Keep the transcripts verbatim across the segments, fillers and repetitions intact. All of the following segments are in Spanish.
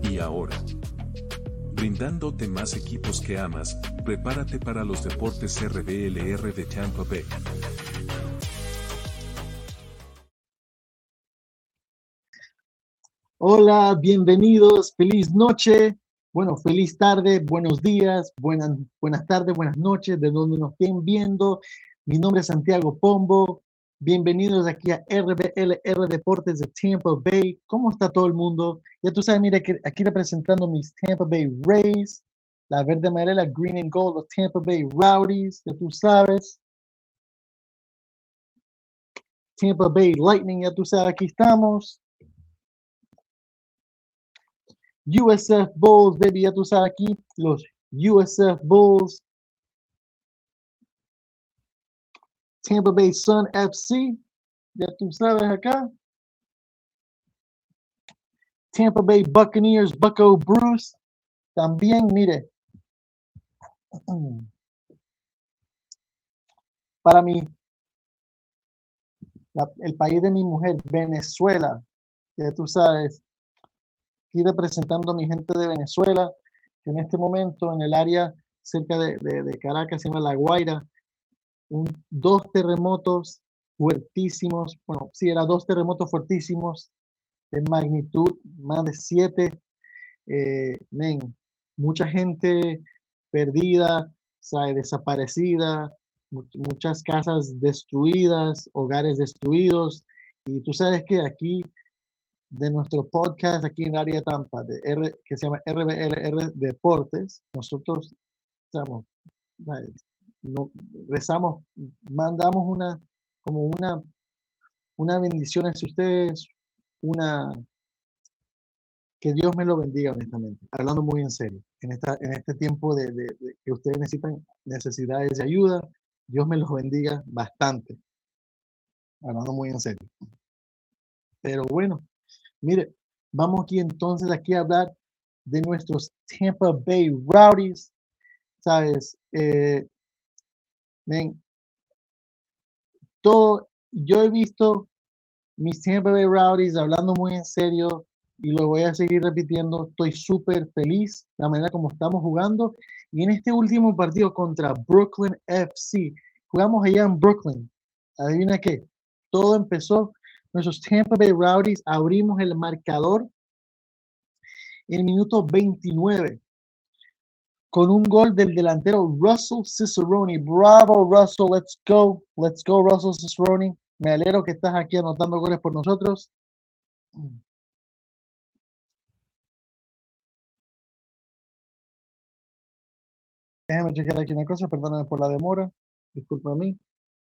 Y ahora, brindándote más equipos que amas, prepárate para los deportes R B L R de Tampa Bay. Hola, bienvenidos, feliz noche, bueno, feliz tarde, buenos días, buenas, buenas tardes, buenas noches, de donde nos estén viendo. Mi nombre es Santiago Pombo, bienvenidos aquí a R B L R Deportes de Tampa Bay. ¿Cómo está todo el mundo? Ya tú sabes, mira, que aquí representando mis Tampa Bay Rays, la verde amarela, green and gold, los Tampa Bay Rowdies, ya tú sabes. Tampa Bay Lightning, ya tú sabes, aquí estamos. U S F Bulls, baby, ya tú sabes aquí, los U S F Bulls. Tampa Bay Sun F C, ya tú sabes acá. Tampa Bay Buccaneers, Bucco Bruce. También, mire, para mí, la, el país de mi mujer, Venezuela, ya tú sabes, aquí representando a mi gente de Venezuela, que en este momento en el área cerca de, de, de Caracas, se llama La Guaira, un, dos terremotos fuertísimos, bueno, sí, eran dos terremotos fuertísimos, de magnitud más de siete, eh, men, mucha gente perdida, sabe, desaparecida, mu muchas casas destruidas, hogares destruidos, y tú sabes que aquí de nuestro podcast aquí en el área de Tampa, de R, que se llama R B L R Deportes, nosotros estamos, no, rezamos, mandamos una, como una, una bendición hacia ustedes, una, que Dios me lo bendiga, honestamente, hablando muy en serio, en, esta, en este tiempo de, de, de que ustedes necesitan necesidades de ayuda, Dios me los bendiga bastante, hablando muy en serio. Pero bueno, mire, vamos aquí entonces aquí a hablar de nuestros Tampa Bay Rowdies, ¿sabes? Eh, ven, todo, yo he visto mis Tampa Bay Rowdies hablando muy en serio y lo voy a seguir repitiendo. Estoy súper feliz la manera como estamos jugando. Y en este último partido contra Brooklyn F C, jugamos allá en Brooklyn. Adivina qué, todo empezó. Nuestros Tampa Bay Rowdies abrimos el marcador en el minuto veintinueve con un gol del delantero Russell Cicerone. Bravo, Russell, let's go. Let's go, Russell Cicerone. Me alegro que estás aquí anotando goles por nosotros. Déjame checar aquí una cosa, perdóname por la demora. Disculpa a mí.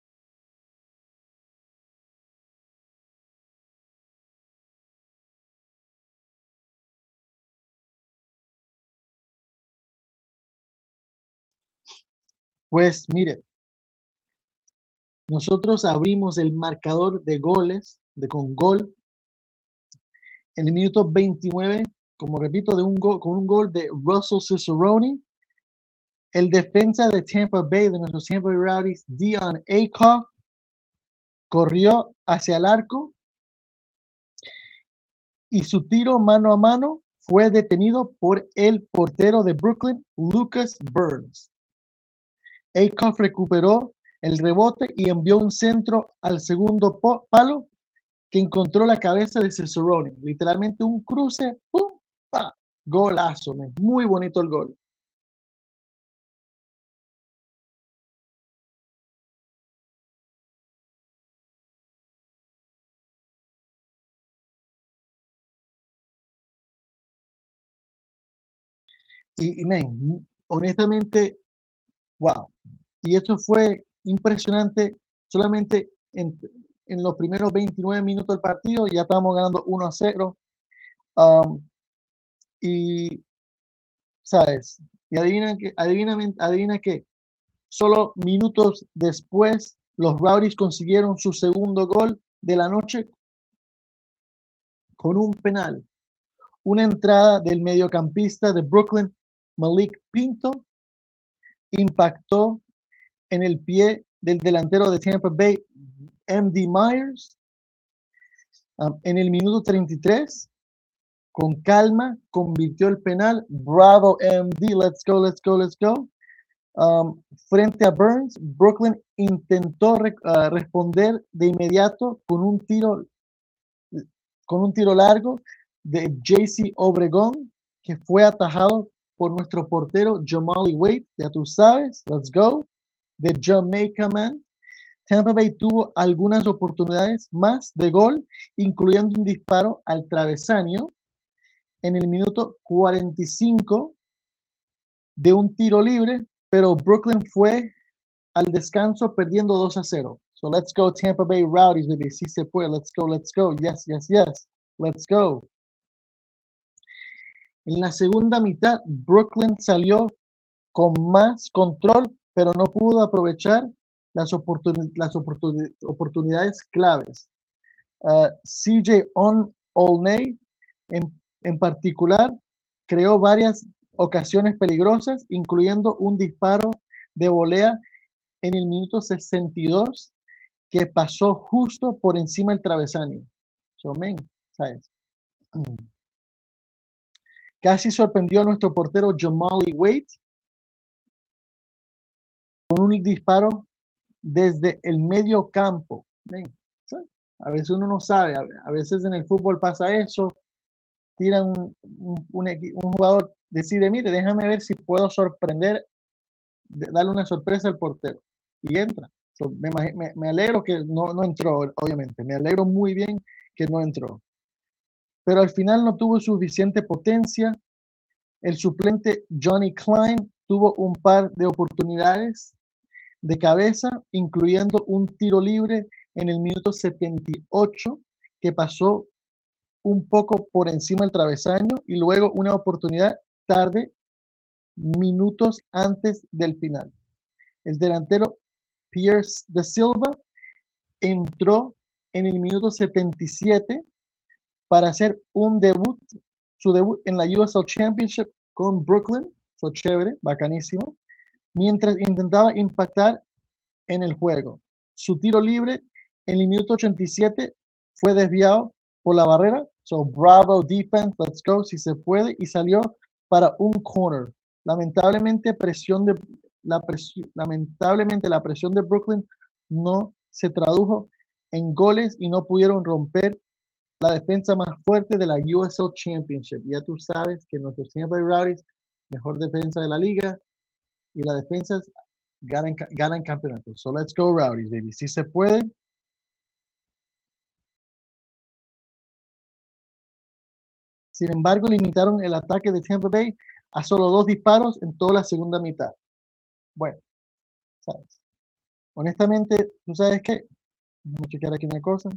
Pues mire, nosotros abrimos el marcador de goles, de con gol, en el minuto veintinueve, como repito, de un gol, con un gol de Russell Cicerone. El defensa de Tampa Bay, de nuestros Tampa Bay Rowdies, Dion Aycock, corrió hacia el arco y su tiro mano a mano fue detenido por el portero de Brooklyn, Lucas Burns. Aycock recuperó el rebote y envió un centro al segundo palo que encontró la cabeza de Cicerone. Literalmente un cruce, ¡pum! ¡Pa! Golazo, man. Muy bonito el gol. Y, y man, honestamente, wow. Y esto fue impresionante. Solamente en, en los primeros veintinueve minutos del partido ya estábamos ganando uno a cero. Um, y, ¿sabes? Y adivina que, adivina, adivina que solo minutos después los Rowdies consiguieron su segundo gol de la noche con un penal. Una entrada del mediocampista de Brooklyn, Malik Pinto, impactó en el pie del delantero de Tampa Bay, M D Myers, um, en el minuto treinta y tres. con calma, convirtió el penal. Bravo, M D. Let's go, let's go, let's go. Um, frente a Burns, Brooklyn intentó re, uh, responder de inmediato con un tiro con un tiro largo de J C Obregón, que fue atajado por nuestro portero Jamali Wade. Ya tú sabes, let's go. De Jamaica Man. Tampa Bay tuvo algunas oportunidades más de gol, incluyendo un disparo al travesaño en el minuto cuarenta y cinco de un tiro libre, pero Brooklyn fue al descanso perdiendo dos a cero. So let's go Tampa Bay Rowdies, baby. Sí se puede. Let's go, let's go. Yes, yes, yes. Let's go. En la segunda mitad, Brooklyn salió con más control, pero no pudo aprovechar las, oportun las oportun oportunidades claves. Uh, C J Olney, en, en particular, creó varias ocasiones peligrosas, incluyendo un disparo de volea en el minuto sesenta y dos que pasó justo por encima del travesaño. So, man, ¿sabes? Casi sorprendió a nuestro portero Jamali Wade con un disparo desde el medio campo. Man, ¿sabes? A veces uno no sabe, a veces en el fútbol pasa eso, tira un, un, un, un jugador, decide, mire, déjame ver si puedo sorprender, darle una sorpresa al portero, y entra. So, me, me, me alegro que no, no entró, obviamente, me alegro muy bien que no entró. Pero al final no tuvo suficiente potencia. El suplente Johnny Klein tuvo un par de oportunidades de cabeza, incluyendo un tiro libre en el minuto setenta y ocho que pasó un poco por encima del travesaño, y luego una oportunidad tarde, minutos antes del final. El delantero Pierce de Silva entró en el minuto setenta y siete para hacer un debut, su debut en la U S L Championship con Brooklyn. Fue chévere, bacanísimo, mientras intentaba impactar en el juego. Su tiro libre en el minuto ochenta y siete fue desviado por la barrera. So, bravo defense, let's go, si se puede, y salió para un corner. Lamentablemente, presión de, la presión, lamentablemente la presión de Brooklyn no se tradujo en goles y no pudieron romper la defensa más fuerte de la U S L Championship. Ya tú sabes que nuestros Tampa Bay Rowdies, mejor defensa de la liga, y las defensas ganan, ganan campeonatos. So let's go Rowdies, baby. Si se puede. Sin embargo, limitaron el ataque de Tampa Bay a solo dos disparos en toda la segunda mitad. Bueno, ¿sabes? Honestamente, ¿tú sabes qué? Vamos a checar aquí una cosa.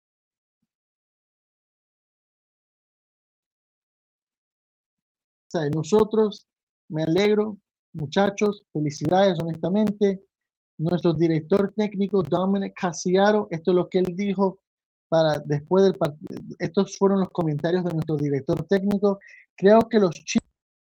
¿Sabes? Nosotros, me alegro, muchachos, felicidades, honestamente. Nuestro director técnico, Dominic Casiaro, esto es lo que él dijo para después del partido. Estos fueron los comentarios de nuestro director técnico. Creo que los chicos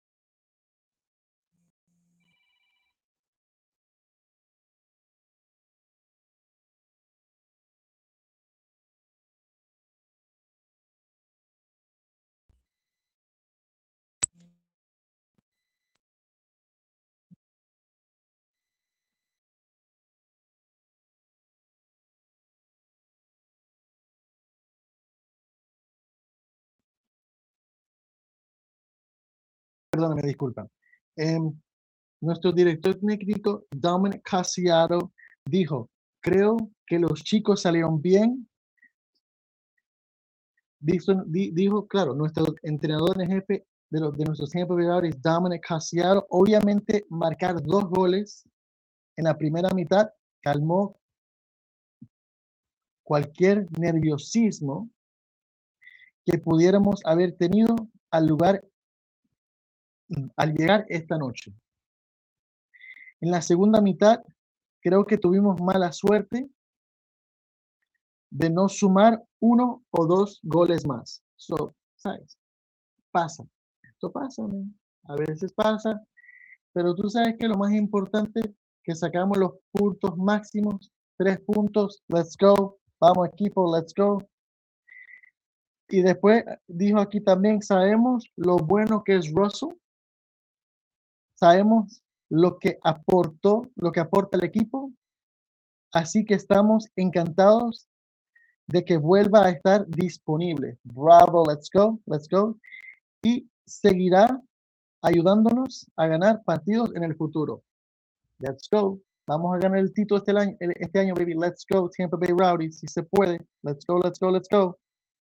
perdón, me disculpan. Eh, nuestro director técnico, Dominic Casiaro, dijo, creo que los chicos salieron bien. Dijo, di, dijo claro, nuestro entrenador en jefe de, los, de nuestros Tampa Bay Rowdies, Dominic Casiaro, obviamente marcar dos goles en la primera mitad calmó cualquier nerviosismo que pudiéramos haber tenido al lugar al llegar esta noche. En la segunda mitad, creo que tuvimos mala suerte de no sumar uno o dos goles más. So, ¿sabes? Pasa. Esto pasa, man. A veces pasa, pero tú sabes que lo más importante es que sacamos los puntos máximos, tres puntos, let's go, vamos equipo, let's go. Y después dijo aquí también, sabemos lo bueno que es Russell. Sabemos lo que aportó, lo que aporta el equipo. Así que estamos encantados de que vuelva a estar disponible. Bravo, let's go, let's go. Y seguirá ayudándonos a ganar partidos en el futuro. Let's go. Vamos a ganar el título este año, este año, baby. Let's go, Tampa Bay Rowdies. Si se puede. Let's go, let's go, let's go.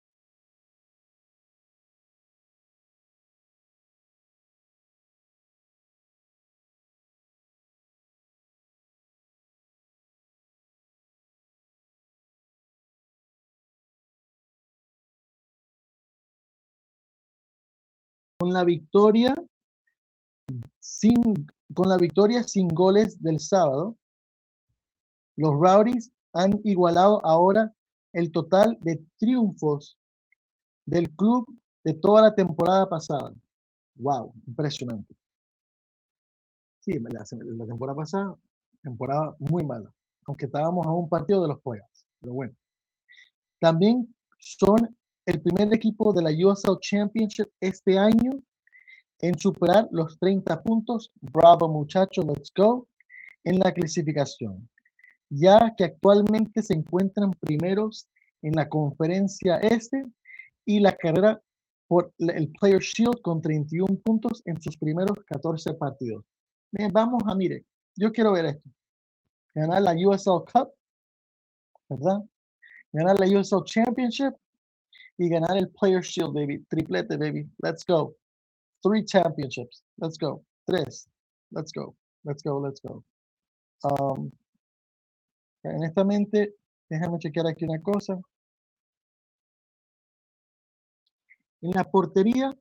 Con la victoria sin, con la victoria sin goles del sábado, los Rowdies han igualado ahora el total de triunfos del club de toda la temporada pasada. Wow, impresionante. Sí, la, la temporada pasada, temporada muy mala, aunque estábamos a un partido de los Playoffs, pero bueno. También son el primer equipo de la U S L Championship este año en superar los treinta puntos. Bravo, muchachos, let's go, en la clasificación, ya que actualmente se encuentran primeros en la conferencia este y la carrera por el Player Shield con treinta y uno puntos en sus primeros catorce partidos. Bien, vamos a, mire, yo quiero ver esto. Ganar la U S L Cup, ¿verdad? Ganar la U S L Championship y ganar el Player Shield, baby. Triplete, baby. Let's go. Three championships. Let's go. Tres. Let's go. Let's go. Let's go. Um, honestamente, déjame chequear aquí una cosa. En la portería,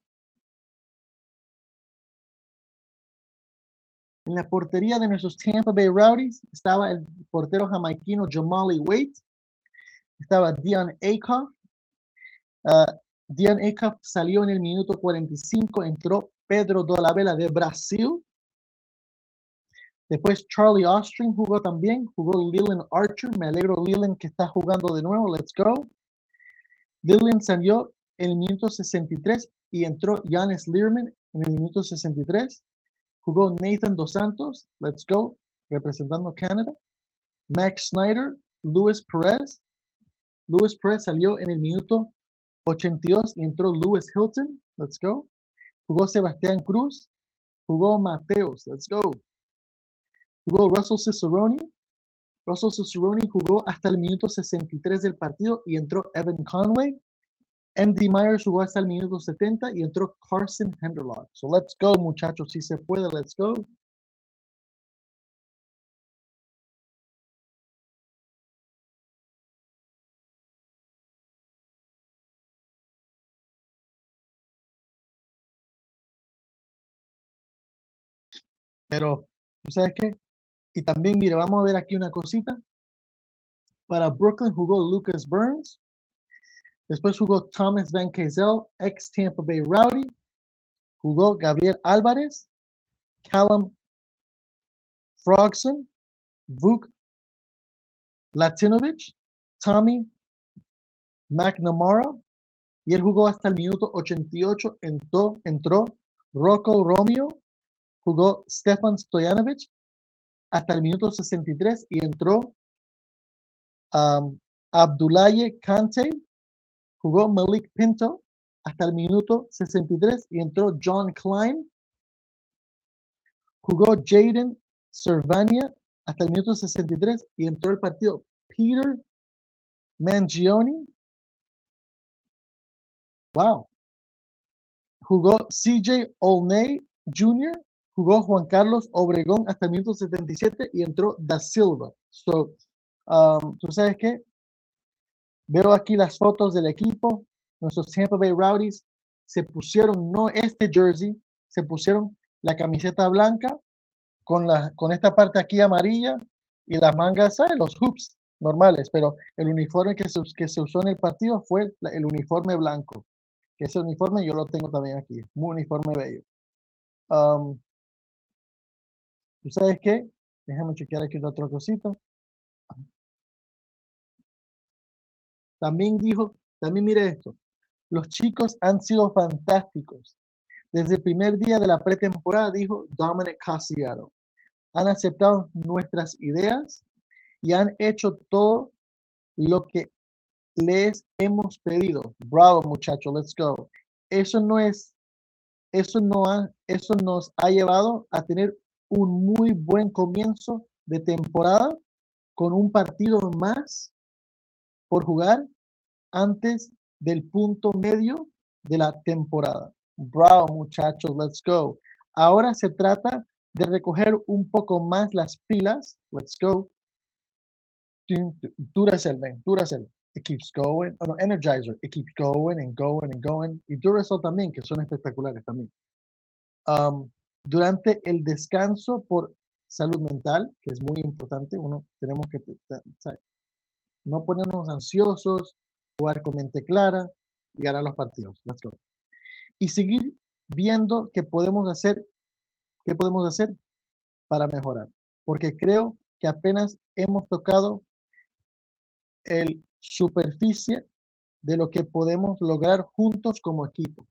en la portería de nuestros Tampa Bay Rowdies estaba el portero jamaiquino Jamali Waite. Estaba Dion Acuff. Uh, Dion Acuff salió en el minuto cuarenta y cinco. Entró Pedro Dolabella de Brasil. Después Charlie Austin jugó también. Jugó Leland Archer. Me alegro, Leland, que está jugando de nuevo. Let's go. Leland salió en el minuto sesenta y tres y entró Giannis Learman en el minuto sesenta y tres. Jugó Nathan Dos Santos. Let's go. Representando Canadá. Max Snyder. Luis Perez. Luis Perez salió en el minuto ochenta y dos y entró Lewis Hilton. Let's go. Jugó Sebastián Cruz. Jugó Mateos. Let's go. Jugó Russell Cicerone. Russell Cicerone jugó hasta el minuto sesenta y tres del partido y entró Evan Conway. M D Myers jugó hasta el minuto setenta y entró Carson Henderlock. So let's go, muchachos. Si se puede, let's go. Pero, ¿sabes qué? Y también, mire, vamos a ver aquí una cosita. Para Brooklyn jugó Lucas Burns. Después jugó Thomas Van Kezel, ex Tampa Bay Rowdy. Jugó Gabriel Álvarez, Callum Frogson, Vuk Latinovich, Tommy McNamara. Y él jugó hasta el minuto ochenta y ocho. Entró, entró Rocco Romeo. Jugó Stefan Stojanovic hasta el minuto sesenta y tres y entró um, Abdoulaye Kante. Jugó Malik Pinto hasta el minuto sesenta y tres y entró John Klein. Jugó Jaden Servania hasta el minuto sesenta y tres y entró el partido Peter Mangione. Wow. Jugó C J Olney junior Jugó Juan Carlos Obregón hasta el minuto setenta y siete y entró Da Silva. So, um, ¿tú sabes qué? Veo aquí las fotos del equipo. Nuestros Tampa Bay Rowdies se pusieron, no este jersey, se pusieron la camiseta blanca con, la, con esta parte aquí amarilla y las mangas, ¿sabes? Los hoops normales, pero el uniforme que se, que se usó en el partido fue el, el uniforme blanco. Ese uniforme yo lo tengo también aquí, un uniforme bello. Um, ¿Tú sabes qué? Déjame chequear aquí otra cosita. También dijo, también mire esto. Los chicos han sido fantásticos. Desde el primer día de la pretemporada, dijo Dominic Casiano. Han aceptado nuestras ideas y han hecho todo lo que les hemos pedido. Bravo, muchachos, let's go. Eso no es, eso no ha, eso nos ha llevado a tener un muy buen comienzo de temporada con un partido más por jugar antes del punto medio de la temporada. Bravo, muchachos, let's go. Ahora se trata de recoger un poco más las pilas. Let's go. Duracell, man, Duracell. It keeps going. Oh, no, Energizer. It keeps going and going and going. Y Duracell también, que son espectaculares también. Um, durante el descanso por salud mental, que es muy importante, uno tenemos que ¿sabes? No ponernos ansiosos, jugar con mente clara y ganar los partidos. Let's go. Y seguir viendo qué podemos hacer, qué podemos hacer para mejorar. Porque creo que apenas hemos tocado el superficie de lo que podemos lograr juntos como equipo.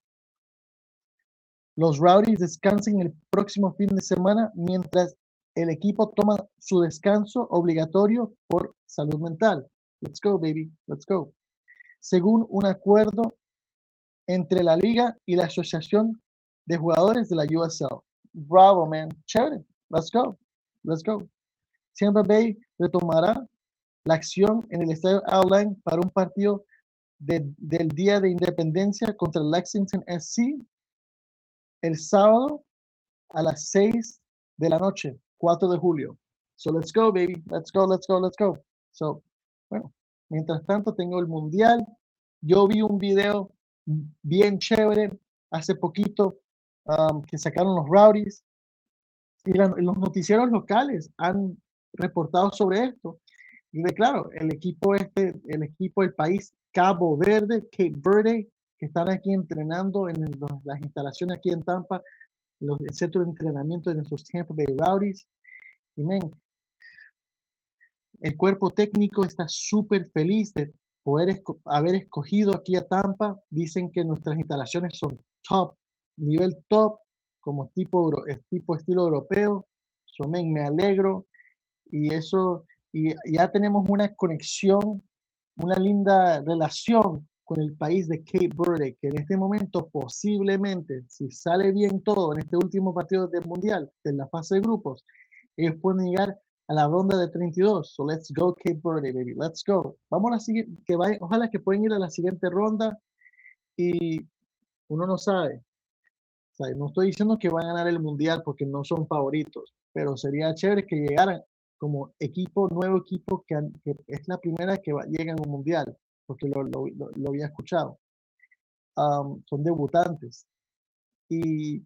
Los Rowdies descansan el próximo fin de semana mientras el equipo toma su descanso obligatorio por salud mental. Let's go, baby. Let's go. Según un acuerdo entre la liga y la asociación de jugadores de la U S L. Bravo, man. Chévere. Let's go. Let's go. Tampa Bay retomará la acción en el estadio Outline para un partido de, del Día de Independencia contra Lexington S C el sábado a las seis de la noche, cuatro de julio. So let's go, baby. Let's go, let's go, let's go. So, bueno, mientras tanto tengo el mundial. Yo vi un video bien chévere hace poquito um, que sacaron los Rowdies y la, los noticieros locales han reportado sobre esto. Y de claro, el equipo este, el equipo del país Cabo Verde, Cape Verde, que están aquí entrenando en los, las instalaciones aquí en Tampa, los, el centro de entrenamiento de nuestros Tampa Bay Rowdies. Y men, el cuerpo técnico está súper feliz de poder esco haber escogido aquí a Tampa. Dicen que nuestras instalaciones son top, nivel top, como tipo, tipo estilo europeo. So, men, me alegro. Y eso, y ya tenemos una conexión, una linda relación con el país de Cape Verde, que en este momento posiblemente, si sale bien todo en este último partido del Mundial, en la fase de grupos, ellos pueden llegar a la ronda de treinta y dos. So let's go Cape Verde, baby. Let's go. Vamos a la siguiente, que vaya, ojalá que puedan ir a la siguiente ronda y uno no sabe. O sea, no estoy diciendo que van a ganar el Mundial porque no son favoritos, pero sería chévere que llegaran como equipo, nuevo equipo, que, que es la primera que va, llega a un Mundial, porque lo, lo, lo, lo había escuchado. Um, son debutantes. Y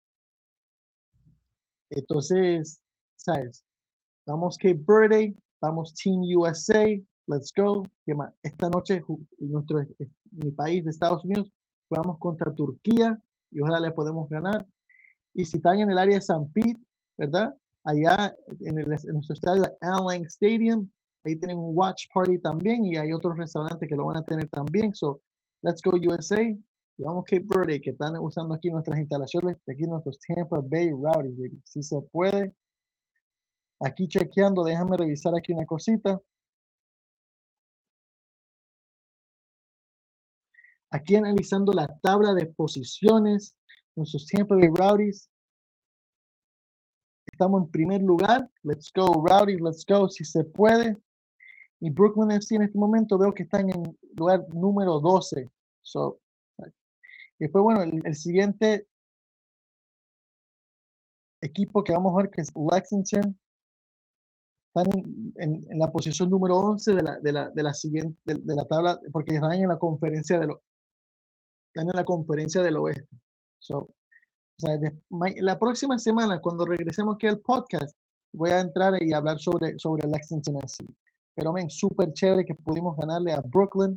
entonces, ¿sabes? Vamos Cape Verde, vamos Team U S A, let's go. Esta noche, nuestro, mi país de Estados Unidos, jugamos contra Turquía y ojalá le podemos ganar. Y si están en el área de San Pete, ¿verdad? Allá en, el, en nuestro estadio Allen Stadium, ahí tienen un watch party también y hay otros restaurantes que lo van a tener también. So, let's go U S A. Y vamos Cape Verde, que están usando aquí nuestras instalaciones, aquí nuestros Tampa Bay Rowdies, baby. Si se puede. Aquí chequeando, déjame revisar aquí una cosita. Aquí analizando la tabla de posiciones, nuestros Tampa Bay Rowdies. Estamos en primer lugar. Let's go, Rowdies, let's go, si se puede. Y Brooklyn F C en este momento veo que están en lugar número doce. So, después, bueno, el, el siguiente equipo que vamos a ver, que es Lexington, están en, en, en la posición número once de la, de la, de la siguiente, de, de la tabla, porque están en la conferencia de lo, están en la conferencia del oeste. So, o sea, de, la próxima semana, cuando regresemos aquí al podcast, voy a entrar y hablar sobre, sobre Lexington F C. Pero, men, súper chévere que pudimos ganarle a Brooklyn.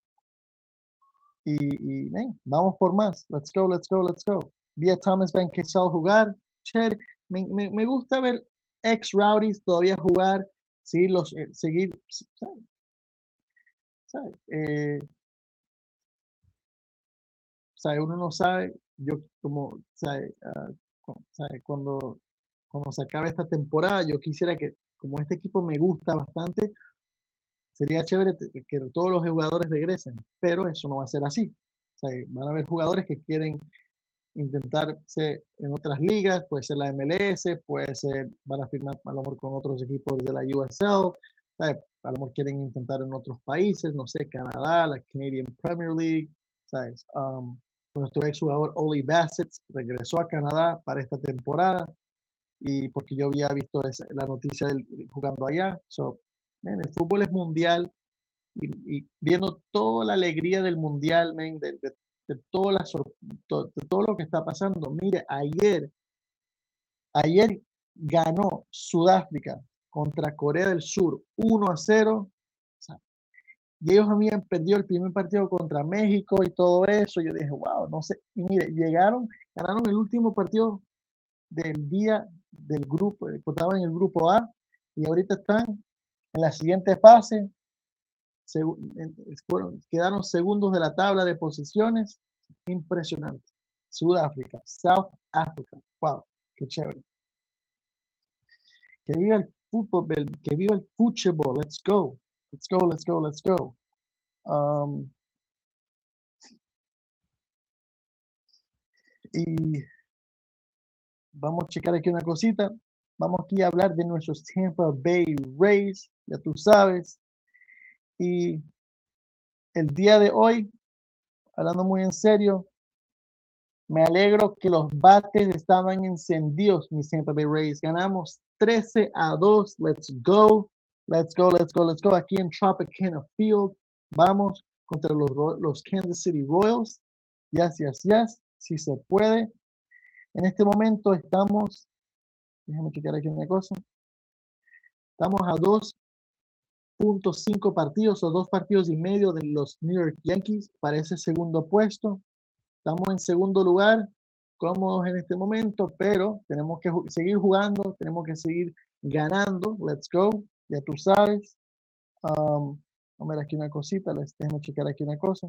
Y, y men, vamos por más. Let's go, let's go, let's go. Vi a Thomas Van Kessel jugar. Chévere. Me, me, me gusta ver ex-Rowdies todavía jugar. Sí, los, eh, seguir. ¿Sabes? ¿Sabes? Eh, sea, uno no sabe, yo como, ¿sabe? Uh, ¿sabe? Cuando, cuando se acabe esta temporada, yo quisiera que, como este equipo me gusta bastante, sería chévere que todos los jugadores regresen, pero eso no va a ser así. O sea, van a haber jugadores que quieren intentarse en otras ligas, puede ser la M L S, puede ser, van a firmar a lo mejor con otros equipos de la U S L, ¿sabes? A lo mejor quieren intentar en otros países, no sé, Canadá, la Canadian Premier League, ¿sabes? Um, nuestro ex jugador Oli Bassett regresó a Canadá para esta temporada y porque yo había visto esa, la noticia de él jugando allá. So, man, el fútbol es mundial y, y viendo toda la alegría del mundial, man, de, de, de, toda la, to, de todo lo que está pasando. Mire, ayer, ayer ganó Sudáfrica contra Corea del Sur uno a cero. O sea, y ellos habían perdido el primer partido contra México y todo eso. Yo dije, wow, no sé. Y mire, llegaron, ganaron el último partido del día del grupo, estaban en el grupo A y ahorita están en la siguiente fase. Fueron, quedaron segundos de la tabla de posiciones. Impresionante. Sudáfrica, South Africa. Wow, qué chévere. Que viva el fútbol, que viva el fútbol. Let's go. Let's go, let's go, let's go. Um, y vamos a checar aquí una cosita. Vamos aquí a hablar de nuestros Tampa Bay Rays, ya tú sabes. Y el día de hoy, hablando muy en serio, me alegro que los bates estaban encendidos, mis Tampa Bay Rays. Ganamos trece a dos. Let's go. Let's go, let's go, let's go. Aquí en Tropicana Field. Vamos contra los, los Kansas City Royals. Yes, yes, yes. Si se puede. En este momento estamos, déjame checar aquí una cosa. Estamos a dos punto cinco partidos o dos partidos y medio de los New York Yankees para ese segundo puesto. Estamos en segundo lugar, cómodos en este momento, pero tenemos que seguir jugando, tenemos que seguir ganando. Let's go, ya tú sabes. Um, vamos a ver aquí una cosita, les déjame checar aquí una cosa.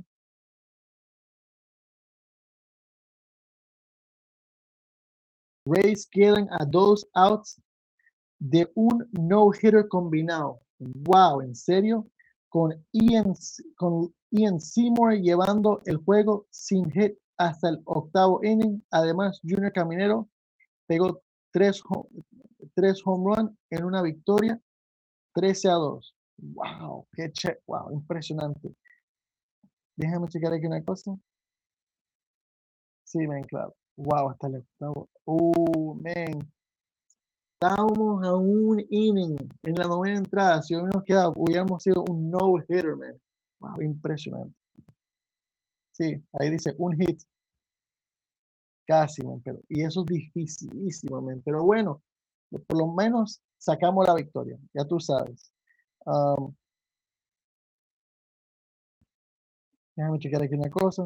Rays quedan a dos outs de un no-hitter combinado. Wow, ¿en serio? Con Ian, con Ian Seymour llevando el juego sin hit hasta el octavo inning. Además, Junior Caminero pegó tres, tres home run en una victoria, trece a dos. Wow, qué che, wow, impresionante. Déjame checar aquí una cosa. Sí, man, claro. Wow, hasta el octavo. Uh, man. Estábamos a un inning en la novena entrada. Si hubiéramos quedado, hubiéramos sido un no-hitter, man. Wow, impresionante. Sí, ahí dice un hit. Casi, man, pero, y eso es dificilísimo, man. Pero bueno, por lo menos sacamos la victoria, ya tú sabes. Um, déjame checar aquí una cosa.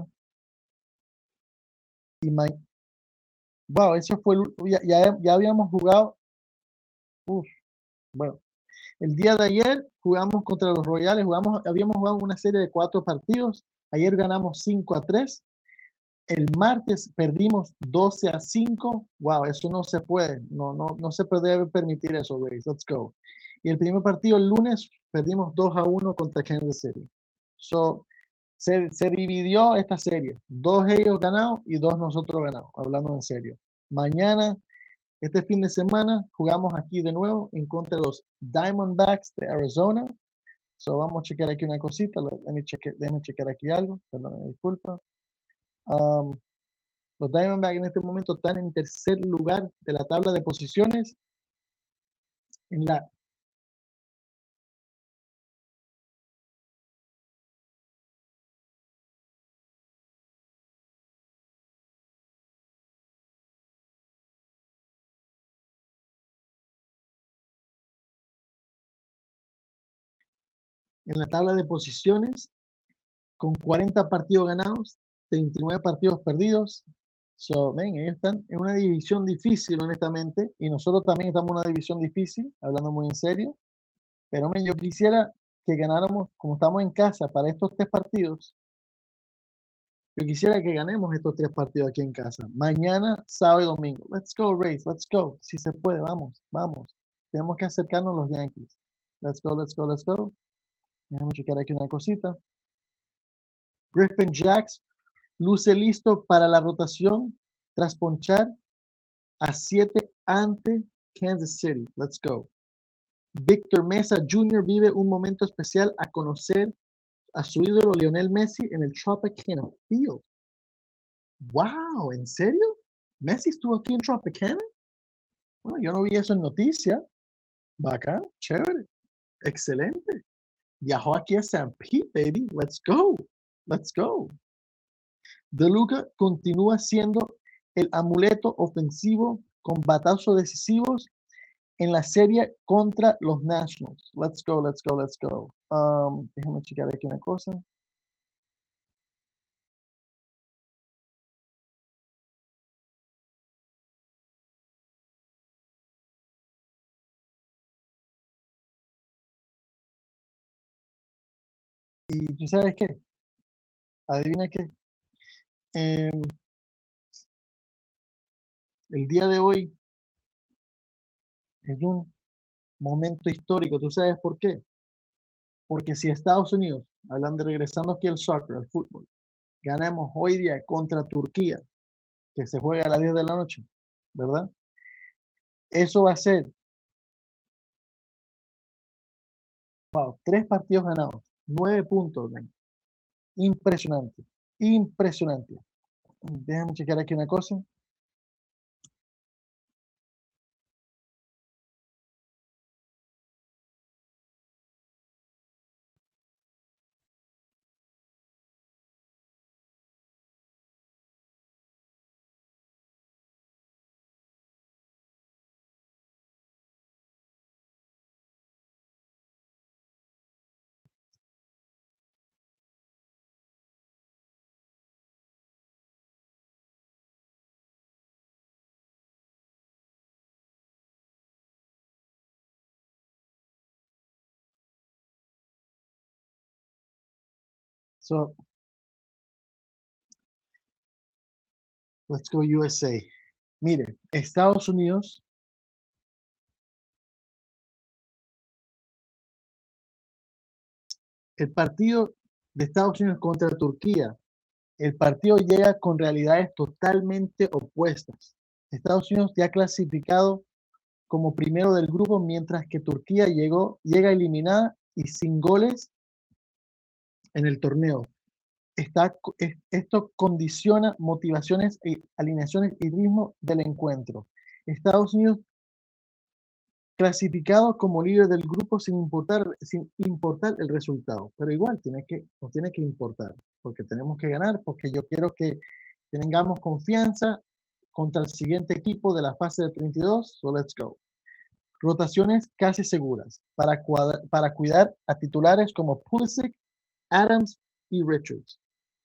Y my, wow, eso fue, ya, ya, ya habíamos jugado. Uf, bueno, el día de ayer jugamos contra los Royales, jugamos, habíamos jugado una serie de cuatro partidos. Ayer ganamos cinco a tres. El martes perdimos doce a cinco. Wow, eso no se puede. No, no, no se debe permitir eso, Rays. Let's go. Y el primer partido el lunes perdimos dos a uno contra Kansas City. So, se, se dividió esta serie. Dos ellos ganados y dos nosotros ganados. Hablando en serio. Mañana, este fin de semana, jugamos aquí de nuevo en contra de los Diamondbacks de Arizona. So, vamos a checar aquí una cosita. Déjenme checar, déjenme checar aquí algo. Perdón, disculpa. Um, los Diamondbacks en este momento están en tercer lugar de la tabla de posiciones. En la en la tabla de posiciones con cuarenta partidos ganados, treinta y nueve partidos perdidos. So, ven, ellos están en una división difícil, honestamente, y nosotros también estamos en una división difícil, hablando muy en serio. Pero men, yo quisiera que ganáramos, como estamos en casa, para estos tres partidos, Yo quisiera que ganemos estos tres partidos aquí en casa. Mañana, sábado y domingo. Let's go, Rays. Let's go. Si se puede, vamos, vamos. Tenemos que acercarnos a los Yankees. Let's go, let's go, let's go. Déjame checar aquí una cosita. Griffin Jax luce listo para la rotación tras ponchar a siete ante Kansas City. Let's go. Víctor Mesa junior vive un momento especial a conocer a su ídolo Lionel Messi en el Tropicana Field. Wow, ¿en serio? ¿Messi estuvo aquí en Tropicana? Bueno, yo no vi eso en noticias. Bacán, chévere, excelente. Viajó aquí a San Pete, baby. Let's go, let's go. De Luca continúa siendo el amuleto ofensivo con batazos decisivos en la serie contra los Nationals. Let's go, let's go, let's go. Um, déjame checar aquí una cosa. Y tú sabes qué, adivina qué. Eh, el día de hoy es un momento histórico. ¿Tú sabes por qué? Porque si Estados Unidos, hablando de regresando aquí al soccer, al fútbol, ganamos hoy día contra Turquía, que se juega a las diez de la noche, ¿verdad? Eso va a ser, wow, tres partidos ganados, nueve puntos, man. Impresionante, impresionante. Déjame checar aquí una cosa. So, let's go U S A. Mire, Estados Unidos el partido de Estados Unidos contra Turquía, el partido llega con realidades totalmente opuestas. Estados Unidos ya clasificado como primero del grupo, mientras que Turquía llegó, llega eliminada y sin goles en el torneo. Está, esto condiciona motivaciones, y alineaciones y ritmo del encuentro. Estados Unidos clasificado como líder del grupo sin importar, sin importar el resultado, pero igual tiene que, nos tiene que importar, porque tenemos que ganar, porque yo quiero que tengamos confianza contra el siguiente equipo de la fase de treinta y dos, so let's go. Rotaciones casi seguras para, cuadra, para cuidar a titulares como Pulisic, Adams y Richards.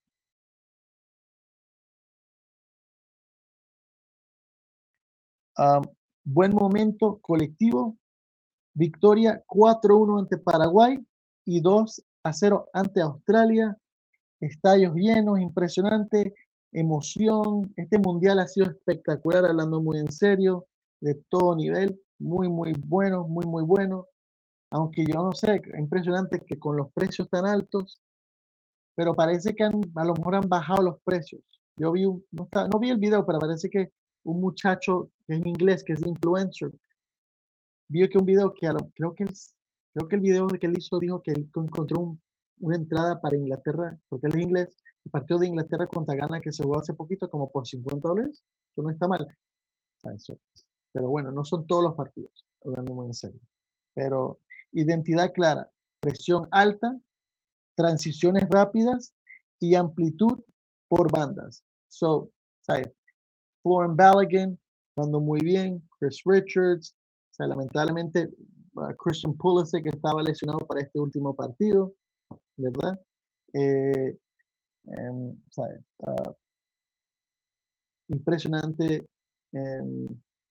Um, buen momento colectivo, victoria cuatro uno ante Paraguay y dos a cero ante Australia, estadios llenos, impresionante, emoción, este mundial ha sido espectacular, hablando muy en serio, de todo nivel, muy muy bueno, muy muy bueno, aunque yo no sé, impresionante que con los precios tan altos, pero parece que han, a lo mejor han bajado los precios. Yo vi, un, no, está, no vi el video, pero parece que un muchacho que es en inglés, que es influencer, vio que un video que a lo, creo que el, creo que el video que él hizo dijo que él encontró un, una entrada para Inglaterra, porque él es inglés, el partido de Inglaterra contra Ghana que se jugó hace poquito como por cincuenta dólares, eso no está mal. Eso. Pero bueno, no son todos los partidos, hablando muy en serio. Pero identidad clara, presión alta, transiciones rápidas y amplitud por bandas. So, ¿sabes? Florian Balogun, jugando muy bien, Chris Richards, o sea, lamentablemente uh, Christian Pulisic que estaba lesionado para este último partido, ¿verdad? Eh, um, uh, impresionante. Um,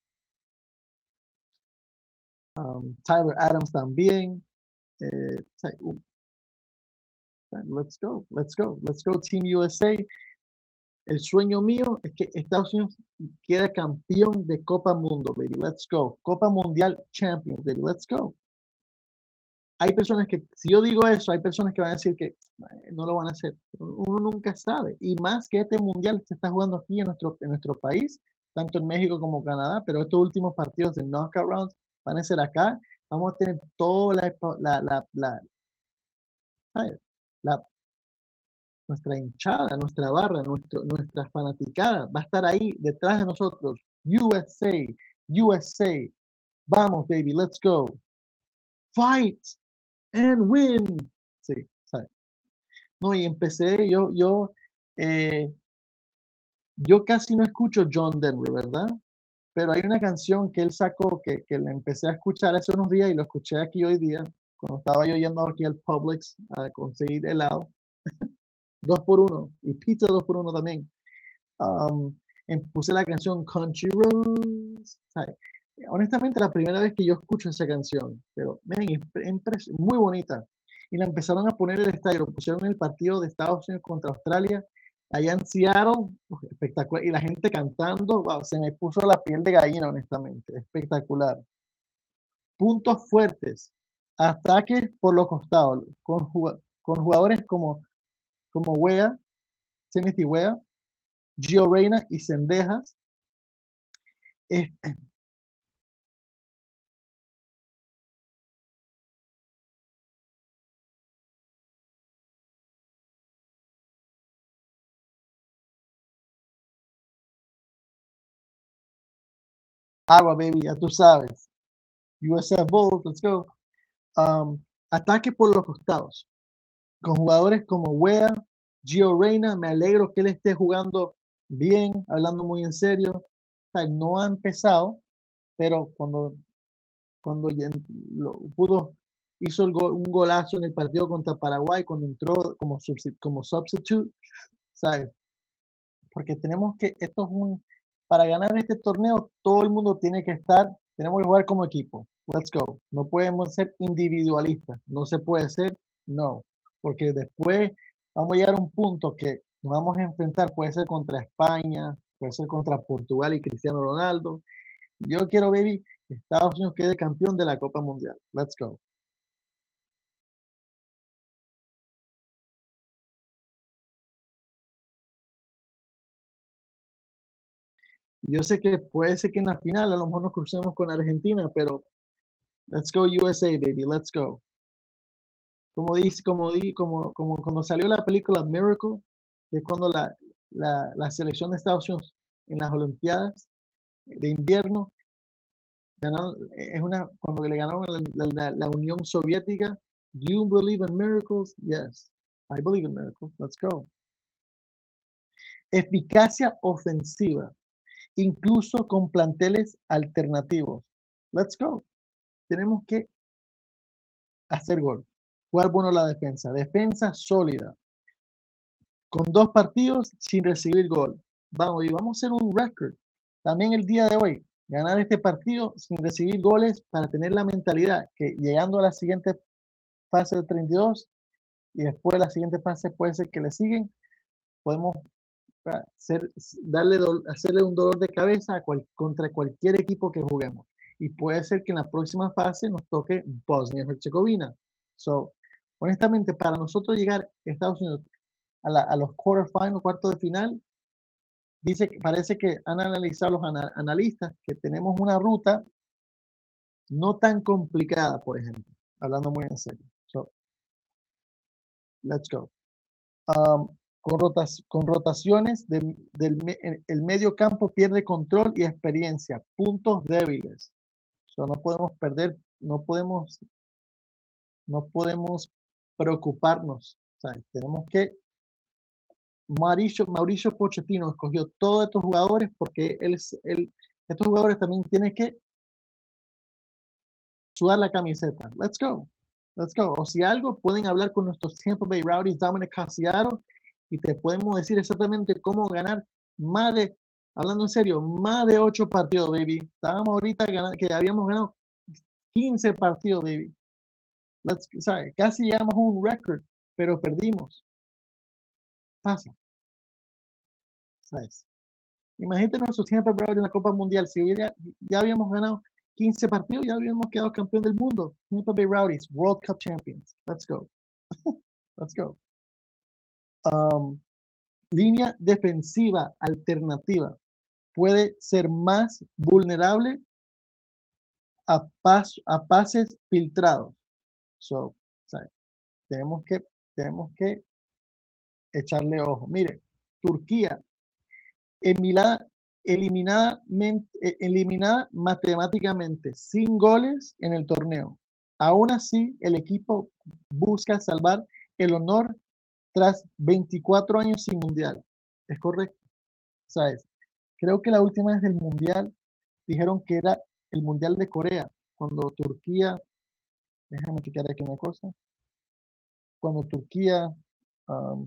um, Tyler Adams también. Eh, uh, let's go, let's go, let's go, Team U S A. El sueño mío es que Estados Unidos quede campeón de Copa Mundo, baby. Let's go. Copa Mundial Champions, baby. Let's go. Hay personas que, si yo digo eso, hay personas que van a decir que no lo van a hacer. Uno nunca sabe. Y más que este mundial se está jugando aquí en nuestro, en nuestro país, tanto en México como Canadá, pero estos últimos partidos de knockout rounds van a ser acá. Vamos a tener toda la, la, la, la, la nuestra hinchada, nuestra barra, nuestro, nuestra fanaticada va a estar ahí detrás de nosotros. U S A, U S A. Vamos, baby, let's go. Fight and win. Sí, ¿sabes? No, y empecé, yo, yo, eh, yo casi no escucho John Denver, ¿verdad? Pero hay una canción que él sacó que, que la empecé a escuchar hace unos días y lo escuché aquí hoy día, cuando estaba yo yendo aquí al Publix a conseguir helado, dos por uno, y pizza dos por uno también. Um, puse la canción Country Roads. ¿Sabes? Honestamente, la primera vez que yo escucho esa canción, pero miren, es muy bonita. Y la empezaron a poner el estadio, pusieron el partido de Estados Unidos contra Australia, allá en Seattle, espectacular. Y la gente cantando, wow, se me puso la piel de gallina, honestamente, espectacular. Puntos fuertes, ataques por los costados, con, con jugadores como, como Wea, Timothy Wea, Gio Reyna y Cendejas. Este, agua, baby, ya tú sabes. U S A Bulls, let's go. Um, ataque por los costados. Con jugadores como Wea, Gio Reyna, me alegro que él esté jugando bien, hablando muy en serio. O sea, no ha empezado, pero cuando, cuando ya lo, pudo, hizo el gol, un golazo en el partido contra Paraguay, cuando entró como, como substitute, ¿sabes? Porque tenemos que, esto es un, para ganar este torneo, todo el mundo tiene que estar, tenemos que jugar como equipo. Let's go. No podemos ser individualistas. No se puede ser, no. Porque después vamos a llegar a un punto que nos vamos a enfrentar, puede ser contra España, puede ser contra Portugal y Cristiano Ronaldo. Yo quiero, baby, que Estados Unidos quede campeón de la Copa Mundial. Let's go. Yo sé que puede ser que en la final a lo mejor nos crucemos con Argentina, pero let's go U S A, baby, let's go. Como dice, como di, como, como cuando salió la película Miracle, que es cuando la, la, la selección de Estados Unidos en las Olimpiadas de invierno ganaron, es una, cuando le ganaron la, la, la Unión Soviética. Do you believe in miracles? Yes, I believe in miracles. Let's go. Eficacia ofensiva, incluso con planteles alternativos. Let's go. Tenemos que hacer gol. Jugar bueno la defensa. Defensa sólida. Con dos partidos sin recibir gol. Vamos, y vamos a hacer un récord. También el día de hoy, ganar este partido sin recibir goles para tener la mentalidad que llegando a la siguiente fase de treinta y dos y después la siguiente fase puede ser que le siguen, podemos hacer, darle, hacerle un dolor de cabeza a cual, contra cualquier equipo que juguemos. Y puede ser que en la próxima fase nos toque Bosnia y Herzegovina. So, honestamente, para nosotros llegar a Estados Unidos a, la, a los quarterfinals, cuartos de final, dice que parece que han analizado los ana, analistas que tenemos una ruta no tan complicada, por ejemplo, hablando muy en serio. So, let's go. Um, con, rotas, con rotaciones de, del el medio campo pierde control y experiencia, puntos débiles. So, no podemos perder, no podemos, no podemos preocuparnos. O sea, tenemos que Mauricio, Mauricio Pochettino escogió todos estos jugadores porque él, él, estos jugadores también tienen que sudar la camiseta. Let's go. Let's go. O si algo, pueden hablar con nuestros Tampa Bay Rowdies, Dominic Casiaro, y te podemos decir exactamente cómo ganar más de, hablando en serio, más de ocho partidos, baby. Estábamos ahorita ganando, que habíamos ganado quince partidos, baby. Let's, sorry, casi llegamos a un récord, pero perdimos. Pasa. ¿sabes? Imagínate nuestros Tampa Bay en la Copa Mundial. Si hubiera, ya habíamos ganado quince partidos, ya habíamos quedado campeón del mundo. Tampa Bay Rowdies, World Cup Champions. Let's go. Let's go. Um, línea defensiva alternativa puede ser más vulnerable a, pas, a pases filtrados. So, ¿sabes? Tenemos que, tenemos que echarle ojo. Mire, Turquía, eliminada, eliminada, eliminada matemáticamente, sin goles en el torneo. Aún así, el equipo busca salvar el honor tras veinticuatro años sin mundial. ¿Es correcto? ¿Sabes? Creo que la última vez del mundial dijeron que era el mundial de Corea, cuando Turquía, déjame checar aquí una cosa, cuando Turquía um,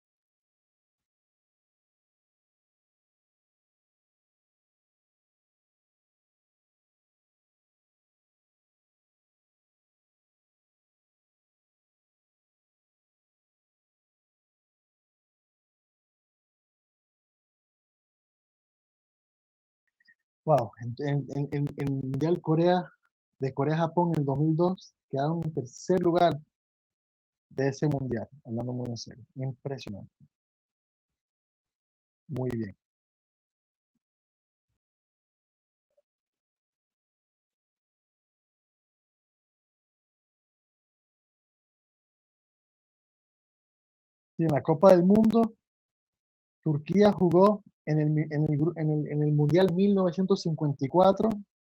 wow, en, en, en, en el Mundial Corea, de Corea-Japón en el dos mil dos, quedaron en tercer lugar de ese Mundial, hablando muy en serio. Impresionante. Muy bien. Sí, en la Copa del Mundo, Turquía jugó en el, en el, en el, en el Mundial mil novecientos cincuenta y cuatro,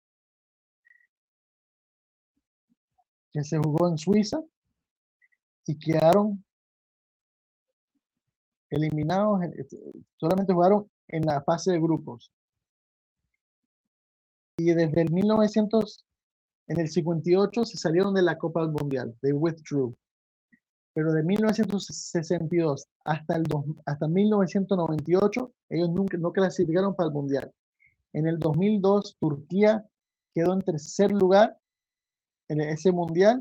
que se jugó en Suiza, y quedaron eliminados, solamente jugaron en la fase de grupos. Y desde el mil novecientos, en el cincuenta y ocho, se salieron de la Copa del Mundial, they withdrew. Pero de mil novecientos sesenta y dos hasta, el dos, hasta mil novecientos noventa y ocho, ellos nunca no clasificaron para el Mundial. En el dos mil dos, Turquía quedó en tercer lugar en ese Mundial.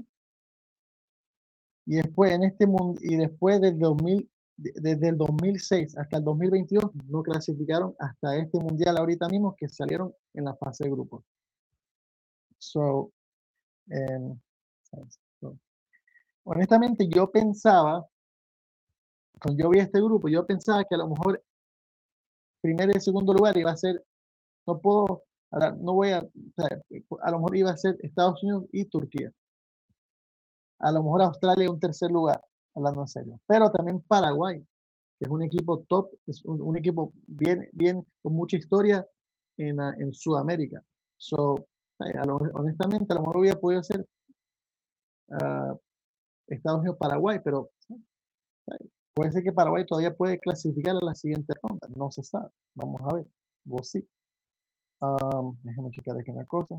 Y después, en este, y después del dos mil, desde el dos mil seis hasta el dos mil veintidós, no clasificaron hasta este Mundial ahorita mismo, que salieron en la fase de grupos. So, um, so, honestamente, yo pensaba, cuando yo vi este grupo, yo pensaba que a lo mejor primer y segundo lugar iba a ser, no puedo, ahora no voy a, o sea, a lo mejor iba a ser Estados Unidos y Turquía. A lo mejor Australia un tercer lugar, hablando en serio. Pero también Paraguay, que es un equipo top, es un, un equipo bien, bien, con mucha historia en, uh, en Sudamérica. So, a lo, honestamente, a lo mejor hubiera podido ser uh, Estados Unidos, Paraguay, pero puede ser que Paraguay todavía puede clasificar a la siguiente ronda, no se sabe. Vamos a ver, vos sí. Um, déjame checar aquí una cosa.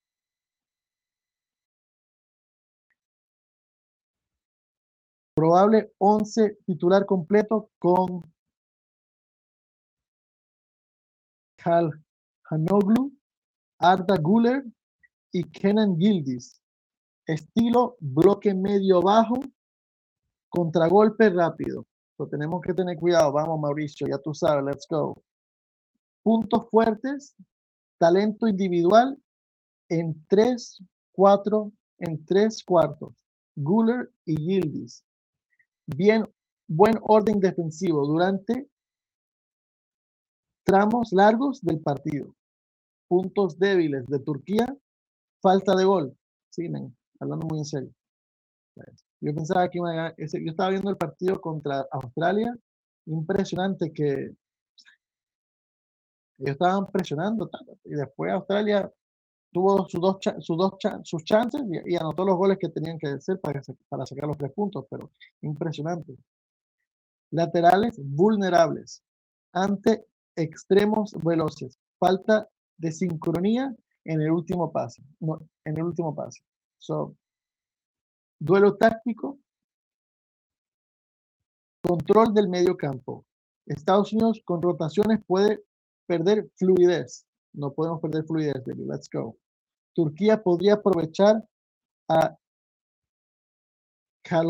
Probable once titular completo con Calhanoglu, Arda Güler y Kenan Yildiz. Estilo bloque medio bajo, contragolpe rápido. Lo tenemos que tener cuidado. Vamos, Mauricio, ya tú sabes, let's go. Puntos fuertes, talento individual en tres, cuatro, en tres cuartos. Güler y Yildiz. Bien, buen orden defensivo durante tramos largos del partido. Puntos débiles de Turquía, falta de gol. Sí, man, hablando muy en serio. Yo pensaba que iba a, ese, yo estaba viendo el partido contra Australia, impresionante que ellos estaban presionando, y después Australia tuvo sus dos, sus, dos sus chances y, y anotó los goles que tenían que hacer para, para sacar los tres puntos, pero impresionante. Laterales vulnerables ante extremos veloces, falta de sincronía en el último pase, no, en el último pase. So, duelo táctico, control del medio campo. Estados Unidos con rotaciones puede perder fluidez. No podemos perder fluidez, baby. Let's go. Turquía podría aprovechar a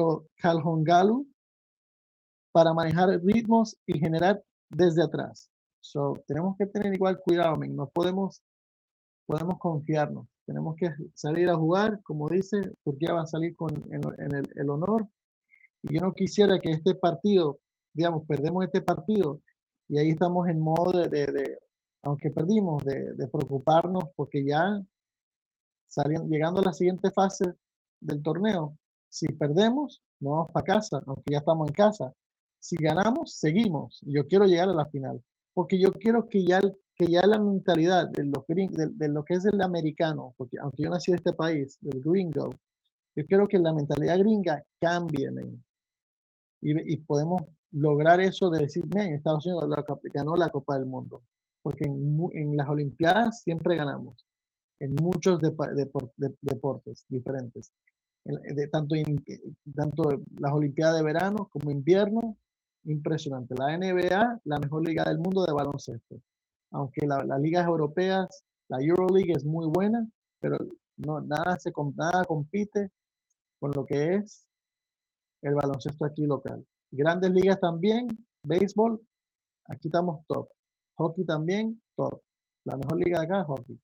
Calhanoglu para manejar ritmos y generar desde atrás. So, tenemos que tener igual cuidado, men. No podemos, podemos confiarnos. Tenemos que salir a jugar, como dice, Turquía va a salir con en, en el, el honor. Y yo no quisiera que este partido, digamos, perdemos este partido y ahí estamos en modo de, de, de aunque perdimos, de, de preocuparnos porque ya saliendo, llegando a la siguiente fase del torneo, si perdemos, nos vamos para casa, aunque ya estamos en casa. Si ganamos, seguimos. Yo quiero llegar a la final, porque yo quiero que ya, que ya la mentalidad de, los gring, de, de lo que es el americano, porque aunque yo nací en este país, del gringo, yo quiero que la mentalidad gringa cambie, man. Y, y podemos lograr eso de decir, man, Estados Unidos la, ganó la Copa del Mundo, porque en, en las Olimpiadas siempre ganamos en muchos de, de, de, deportes diferentes, de, tanto, in, tanto las Olimpiadas de verano como invierno, impresionante. La N B A, la mejor liga del mundo de baloncesto, aunque la, las ligas europeas, la Euroleague es muy buena, pero no, nada, se, nada compite con lo que es el baloncesto aquí local. Grandes ligas también, béisbol, aquí estamos top. Hockey también, top. La mejor liga de acá es hockey.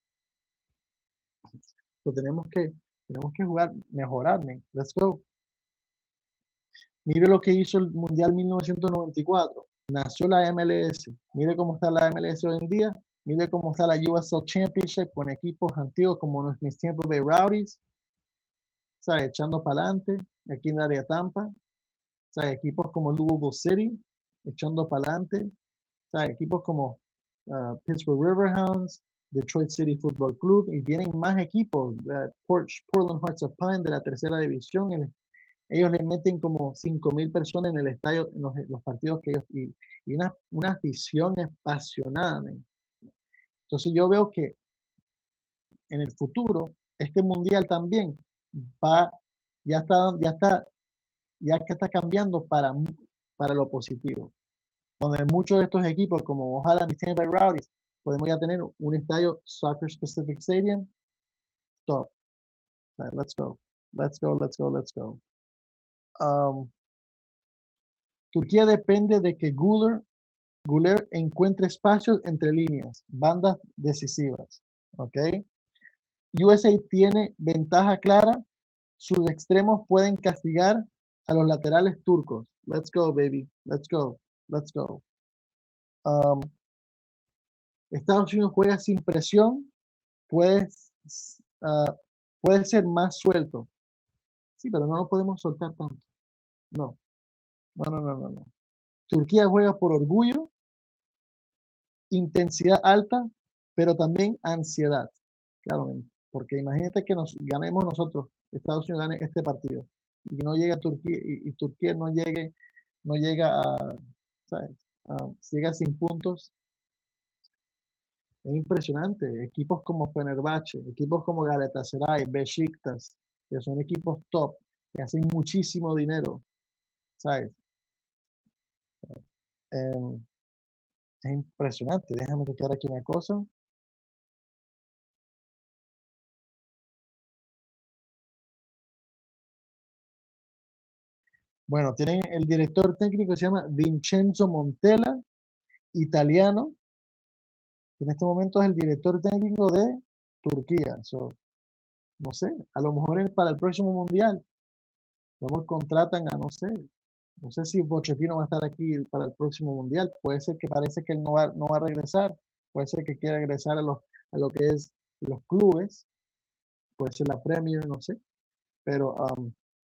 Pues tenemos que, tenemos que jugar, mejorarme. Let's go. Mire lo que hizo el Mundial mil novecientos noventa y cuatro. Nació la M L S. Mire cómo está la M L S hoy en día. Mire cómo está la U S L Championship con equipos antiguos como los mis tiempos de Rowdies. O sea, echando para adelante. Aquí en el área Tampa. O sea, equipos como Louisville City. Echando para adelante. O sea, equipos como uh, Pittsburgh Riverhounds. Detroit City Football Club, y vienen más equipos, uh, Port, Portland Hearts of Pine de la tercera división. El, ellos le meten como cinco mil personas en el estadio, en los, los partidos que ellos, y, y una, una afición apasionada. ¿eh? Entonces yo veo que en el futuro, este mundial también va, ya está, ya está, ya que está cambiando para, para lo positivo. Donde muchos de estos equipos, como ojalá mis Tampa Bay Rowdies, podemos ya tener un estadio Soccer Specific Stadium top. Right, let's go. Let's go, let's go, let's go. Um, Turquía depende de que Güler, Güler encuentre espacios entre líneas, bandas decisivas. ¿Ok? U S A tiene ventaja clara. Sus extremos pueden castigar a los laterales turcos. Let's go, baby. Let's go. Let's go. Um, Estados Unidos juega sin presión, puede, uh, puede ser más suelto. Sí, pero no lo podemos soltar tanto. No. No, no, no, no, no. Turquía juega por orgullo, intensidad alta, pero también ansiedad. Claro, porque imagínate que nos ganemos nosotros, Estados Unidos gane este partido, y no llega a Turquía, y, y Turquía no llegue, no llega a, ¿sabes? A, llega sin puntos. Es impresionante. Equipos como Fenerbahce, equipos como Galatasaray, Besiktas, que son equipos top, que hacen muchísimo dinero, ¿sabes? Eh, es impresionante. Déjame tocar aquí una cosa. Bueno, tienen el director técnico, se llama Vincenzo Montella, italiano. En este momento es el director técnico de Turquía. So, no sé, a lo mejor es para el próximo mundial. Luego contratan a, no sé, no sé si Pochettino va a estar aquí para el próximo mundial. Puede ser que parece que él no va, no va a regresar. Puede ser que quiera regresar a, los, a lo que es los clubes. Puede ser la Premier, no sé. Pero um,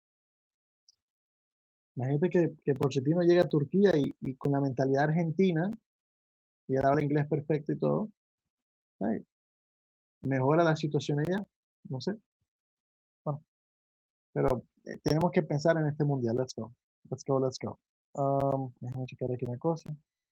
imagínate que, que Pochettino llega a Turquía y, y con la mentalidad argentina, y él habla inglés perfecto y todo, ¿sabes? Mejora la situación allá, no sé. Bueno, pero eh, tenemos que pensar en este mundial. Let's go. Let's go, let's go. Um, déjame checar aquí una cosa.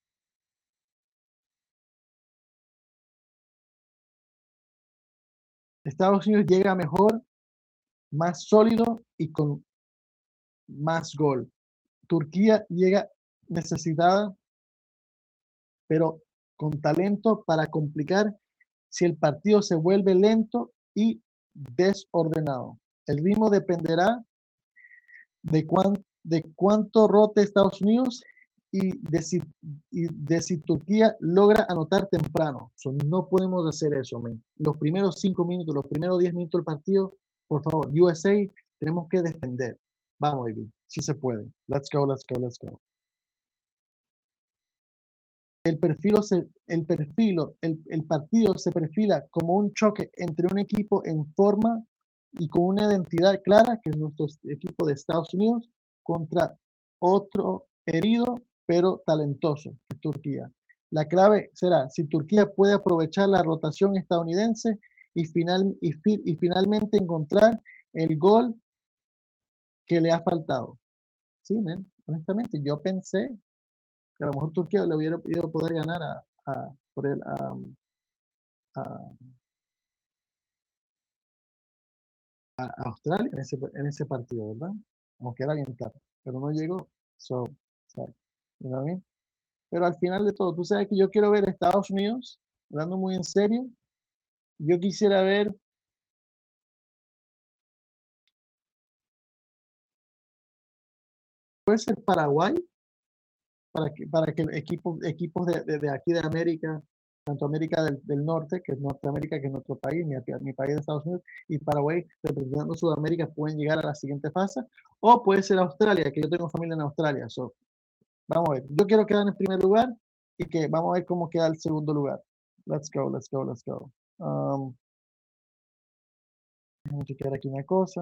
Estados Unidos llega mejor, más sólido y con más gol. Turquía llega necesitada, pero con talento para complicar si el partido se vuelve lento y desordenado. El ritmo dependerá de, cuán, de cuánto rote Estados Unidos y de si, y de si Turquía logra anotar temprano. So, no podemos hacer eso, man. Los primeros cinco minutos, los primeros diez minutos del partido, por favor, U S A, tenemos que defender. Vamos, baby, sí se puede. Let's go, let's go, let's go. El perfil, se, el, perfil el, el partido se perfila como un choque entre un equipo en forma y con una identidad clara, que es nuestro equipo de Estados Unidos, contra otro herido pero talentoso, que es Turquía. La clave será si Turquía puede aprovechar la rotación estadounidense y, final, y, y finalmente encontrar el gol que le ha faltado. Sí, man, honestamente, yo pensé que a lo mejor Turquía le hubiera podido poder ganar a, a, por el, a, a, a Australia en ese, en ese partido, ¿verdad? Aunque era bien tarde, pero no llegó. So, so, you know what I mean? Pero al final de todo, tú sabes que yo quiero ver a Estados Unidos, hablando muy en serio, yo quisiera ver puede ser Paraguay, para que, para que equipos, equipos de, de, de aquí de América, tanto América del, del Norte, que es Norteamérica, que es nuestro país, mi, mi país de Estados Unidos, y Paraguay, representando Sudamérica, pueden llegar a la siguiente fase, o puede ser Australia, que yo tengo familia en Australia. So, vamos a ver, yo quiero quedar en primer lugar y que vamos a ver cómo queda el segundo lugar. Let's go, let's go, let's go. Um, déjame chequear aquí una cosa.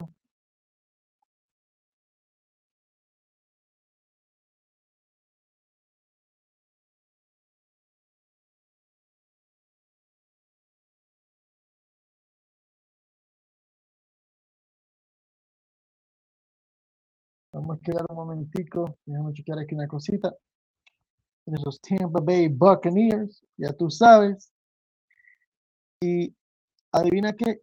Vamos a quedar un momentico, déjame chequear aquí una cosita. Esos Tampa Bay Buccaneers, ya tú sabes. Y adivina qué,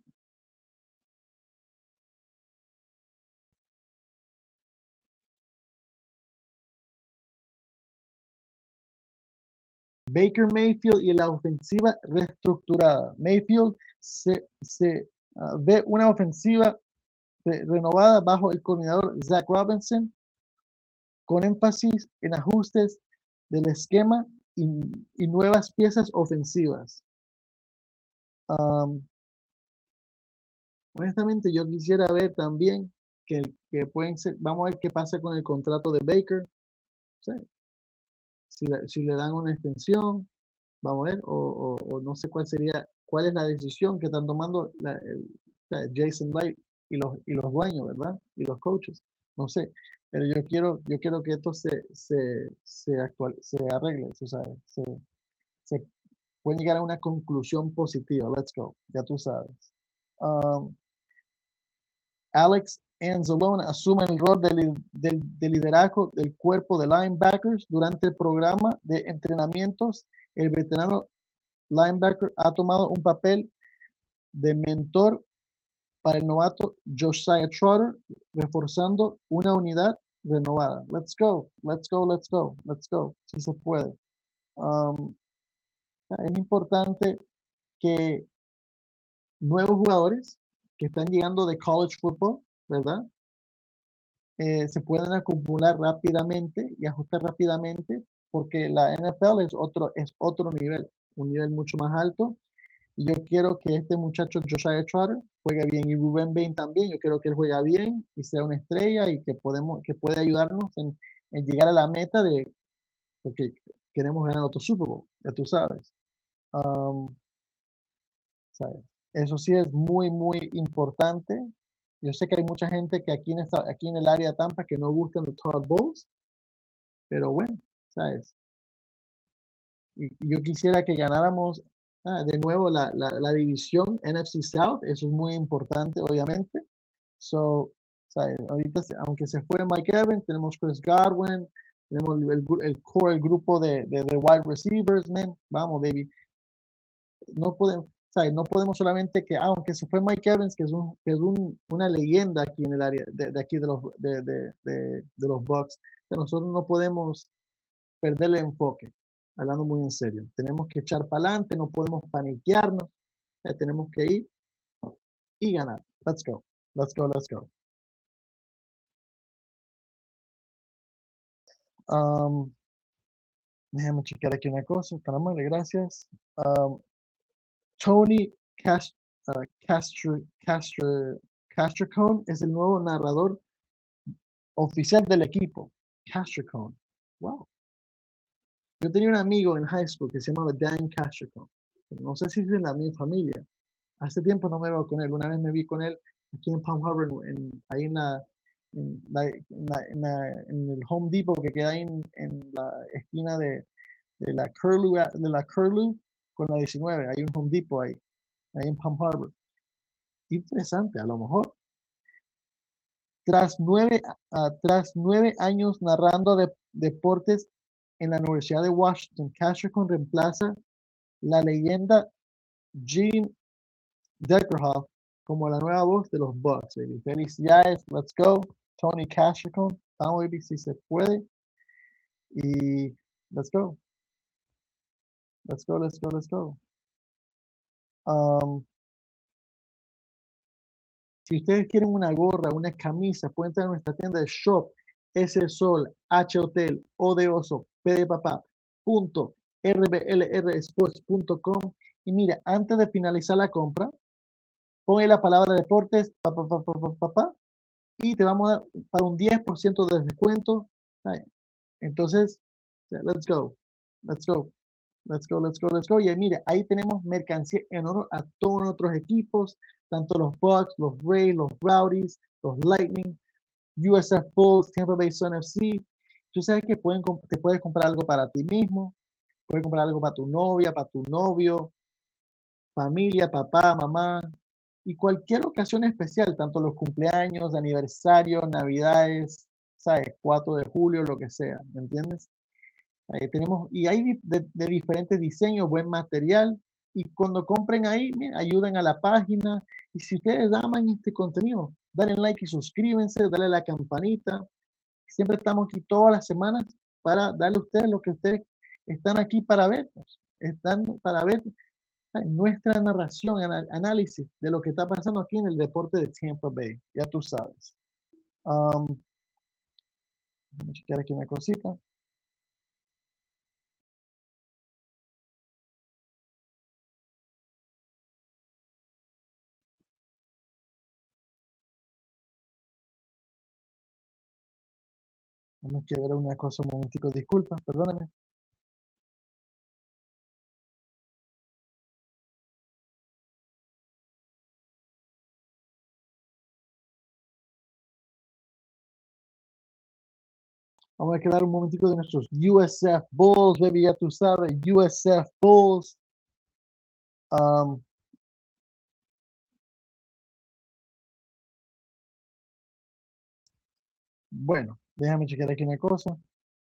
Baker Mayfield y la ofensiva reestructurada. Mayfield se, se uh, ve una ofensiva re renovada bajo el coordinador Zach Robinson, con énfasis en ajustes del esquema y, y nuevas piezas ofensivas. Um, honestamente, yo quisiera ver también que, que pueden ser, vamos a ver qué pasa con el contrato de Baker. ¿Sí? Si, le, si le dan una extensión, vamos a ver, o, o, o no sé cuál sería, cuál es la decisión que están tomando la, el, la Jason Light y los, y los dueños, ¿verdad? Y los coaches, no sé, pero yo quiero, yo quiero que esto se, se, se, actual, se arregle, o sea, se, se puede llegar a una conclusión positiva. Let's go, ya tú sabes. Um, Alex Anzalone asume el rol de, de, de liderazgo del cuerpo de linebackers durante el programa de entrenamientos. El veterano linebacker ha tomado un papel de mentor para el novato Josiah Trotter, reforzando una unidad renovada. Let's go, let's go, let's go, let's go. Si se puede. Um, es importante que nuevos jugadores que están llegando de college football, ¿verdad? Eh, se pueden acumular rápidamente y ajustar rápidamente porque la N F L es otro, es otro nivel, un nivel mucho más alto. Y yo quiero que este muchacho Josiah Trotter juegue bien y Ruben Bain también. Yo quiero que él juegue bien y sea una estrella y que podemos que pueda ayudarnos en, en llegar a la meta de porque queremos ganar otro Super Bowl, ya tú sabes. Um, ¿sabes? Eso sí es muy, muy importante. Yo sé que hay mucha gente que aquí en, esta, aquí en el área de Tampa que no gustan los Todd Bowls, pero bueno, ¿sabes? Y, y yo quisiera que ganáramos ah, de nuevo la, la, la división N F C South, eso es muy importante, obviamente. So, ¿sabes? Ahorita, aunque se fue Mike Evans, tenemos Chris Godwin, tenemos el, el, el core, el grupo de, de, de wide receivers, man. Vamos, baby. No podemos, ¿sabes? No podemos solamente que, aunque se fue Mike Evans, que es, un, que es un, una leyenda aquí en el área, de, de aquí de los, de, de, de, de los Bucks, que nosotros no podemos perder el enfoque, hablando muy en serio. Tenemos que echar para adelante, no podemos paniquearnos, eh, tenemos que ir y ganar. Let's go, let's go, let's go. Um, Déjame checar aquí una cosa. Caramba, gracias. Um, Tony Cast, uh, Castro, Castro, Castricone es el nuevo narrador oficial del equipo. Castricone. Wow. Yo tenía un amigo en high school que se llamaba Dan Castricone. No sé si es de la misma familia. Hace tiempo no me veo con él. Una vez me vi con él aquí en Palm Harbor, en, ahí en, la, en, la, en, la, en, la, en, el Home Depot que queda ahí en, en la esquina de, de la Curlew, de la Curlew con la diecinueve. Hay un Home Depot ahí, ahí en Palm Harbor. Interesante, a lo mejor. Tras nueve, uh, tras nueve años narrando de, deportes en la Universidad de Washington, Castricone reemplaza la leyenda Gene Deckerhoff como la nueva voz de los Bucks. Baby. Felicidades, let's go, Tony Castricone. Vamos a ver si se puede. Y let's go. Let's go, let's go, let's go. Um, si ustedes quieren una gorra, una camisa, pueden entrar a nuestra tienda de shop, S Sol, H Hotel, O de Oso, P de Papá, punto, R B L R Sports punto com. Y mira, antes de finalizar la compra, pon la palabra deportes, papá, papá, papá, papá, y te vamos a dar para un diez por ciento de descuento. Entonces, let's go, let's go, let's go, let's go, let's go. Y mira, ahí tenemos mercancía en honor a todos nuestros equipos, tanto los Bucks, los Rays, los Rowdies, los Lightning, U S F Bulls, Tampa Bay Sun F C. Tú sabes que pueden, te puedes comprar algo para ti mismo, puedes comprar algo para tu novia, para tu novio, familia, papá, mamá, y cualquier ocasión especial, tanto los cumpleaños, aniversarios, navidades, ¿sabes? cuatro de julio, lo que sea, ¿me entiendes? Ahí tenemos, y hay de, de diferentes diseños, buen material, y cuando compren ahí, mira, ayuden a la página, y si ustedes aman este contenido, dale like y suscríbanse, dale a la campanita. Siempre estamos aquí todas las semanas para darle a ustedes lo que ustedes están aquí para ver, están para ver nuestra narración, análisis de lo que está pasando aquí en el deporte de Tampa Bay. Ya tú sabes. Um, Vamos a checar aquí una cosita. Vamos a ver una cosa un momentico, disculpa, perdóname. Vamos a quedar un momentico de nuestros U S F Bulls, baby, ya tú sabes, U S F Bulls. Um, bueno, déjame checar aquí una cosa.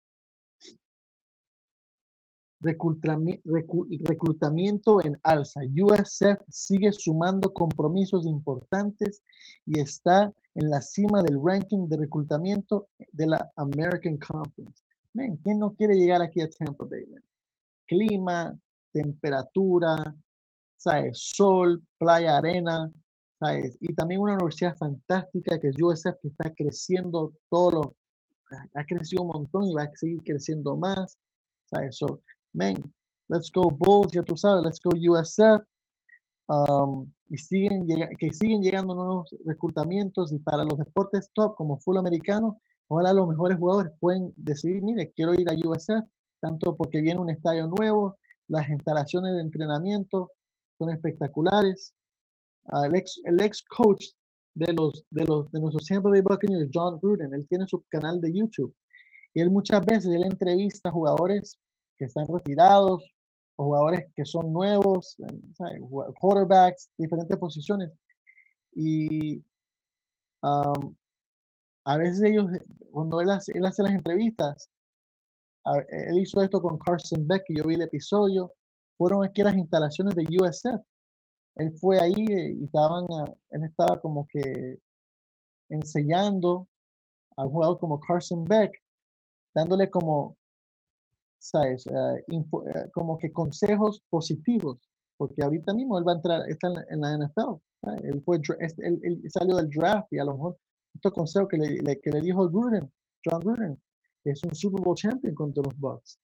Reclutamiento en alza. U S F sigue sumando compromisos importantes y está en la cima del ranking de reclutamiento de la American Conference. Man, ¿quién no quiere llegar aquí a Tampa Bay? Man? Clima, temperatura, ¿sabes? Sol, playa, arena, ¿sabes? Y también una universidad fantástica que es U S F, que está creciendo todo lo, ha crecido un montón y va a seguir creciendo más, ¿sabes? So, man, let's go Bulls, ya tú sabes, let's go U S F. Um, y siguen que siguen llegando nuevos reclutamientos, y para los deportes top como fútbol americano, ojalá los mejores jugadores pueden decidir, mire, quiero ir a U S F, tanto porque viene un estadio nuevo, las instalaciones de entrenamiento son espectaculares. Uh, el, ex, el ex coach de los de los de nuestros Tampa Bay Buccaneers, John Gruden, él tiene su canal de YouTube y él muchas veces él entrevista a jugadores que están retirados o jugadores que son nuevos, ¿sabes? Quarterbacks, diferentes posiciones, y um, a veces ellos, cuando él hace, él hace las entrevistas, a, él hizo esto con Carson Beck, que yo vi el episodio, fueron aquí a las instalaciones de U S F. Él fue ahí y estaban, él estaba como que enseñando a un jugador como Carson Beck, dándole como, ¿sabes? Uh, info, uh, como que consejos positivos, porque ahorita mismo él va a entrar, está en la, en la N F L. ¿sabes? Él, fue, él, él salió del draft y a lo mejor estos consejos que le, le, que le dijo Gruden, John Gruden, que es un Super Bowl champion contra los Bucks.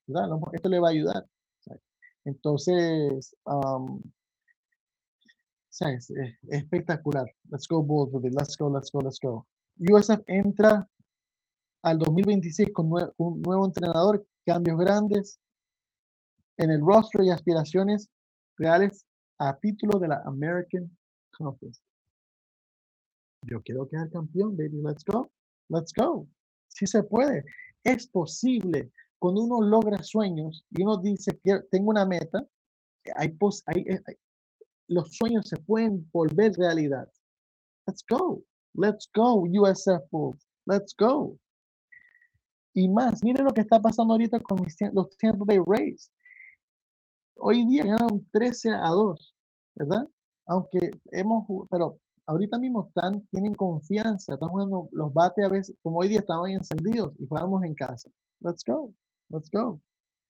¿verdad? No, esto le va a ayudar. ¿Sabes? Entonces, um, ¿sabes? Es, es espectacular. Let's go Bulls with it. Let's go, let's go, let's go. U S F entra al dos mil veintiséis con nue un nuevo entrenador, cambios grandes en el roster y aspiraciones reales a título de la American Conference. Yo quiero quedar campeón, baby. Let's go. Let's go. Sí se puede. Es posible. Cuando uno logra sueños y uno dice que tengo una meta, hay, pos hay, hay los sueños se pueden volver realidad. Let's go. Let's go, U S F Bulls. Let's go. Y más, miren lo que está pasando ahorita con mis, los Tampa Bay Rays. Hoy día ganaron trece a dos, ¿verdad? Aunque hemos, pero ahorita mismo están, tienen confianza, están jugando los bates a veces, como hoy día estaban encendidos y jugamos en casa. Let's go, let's go.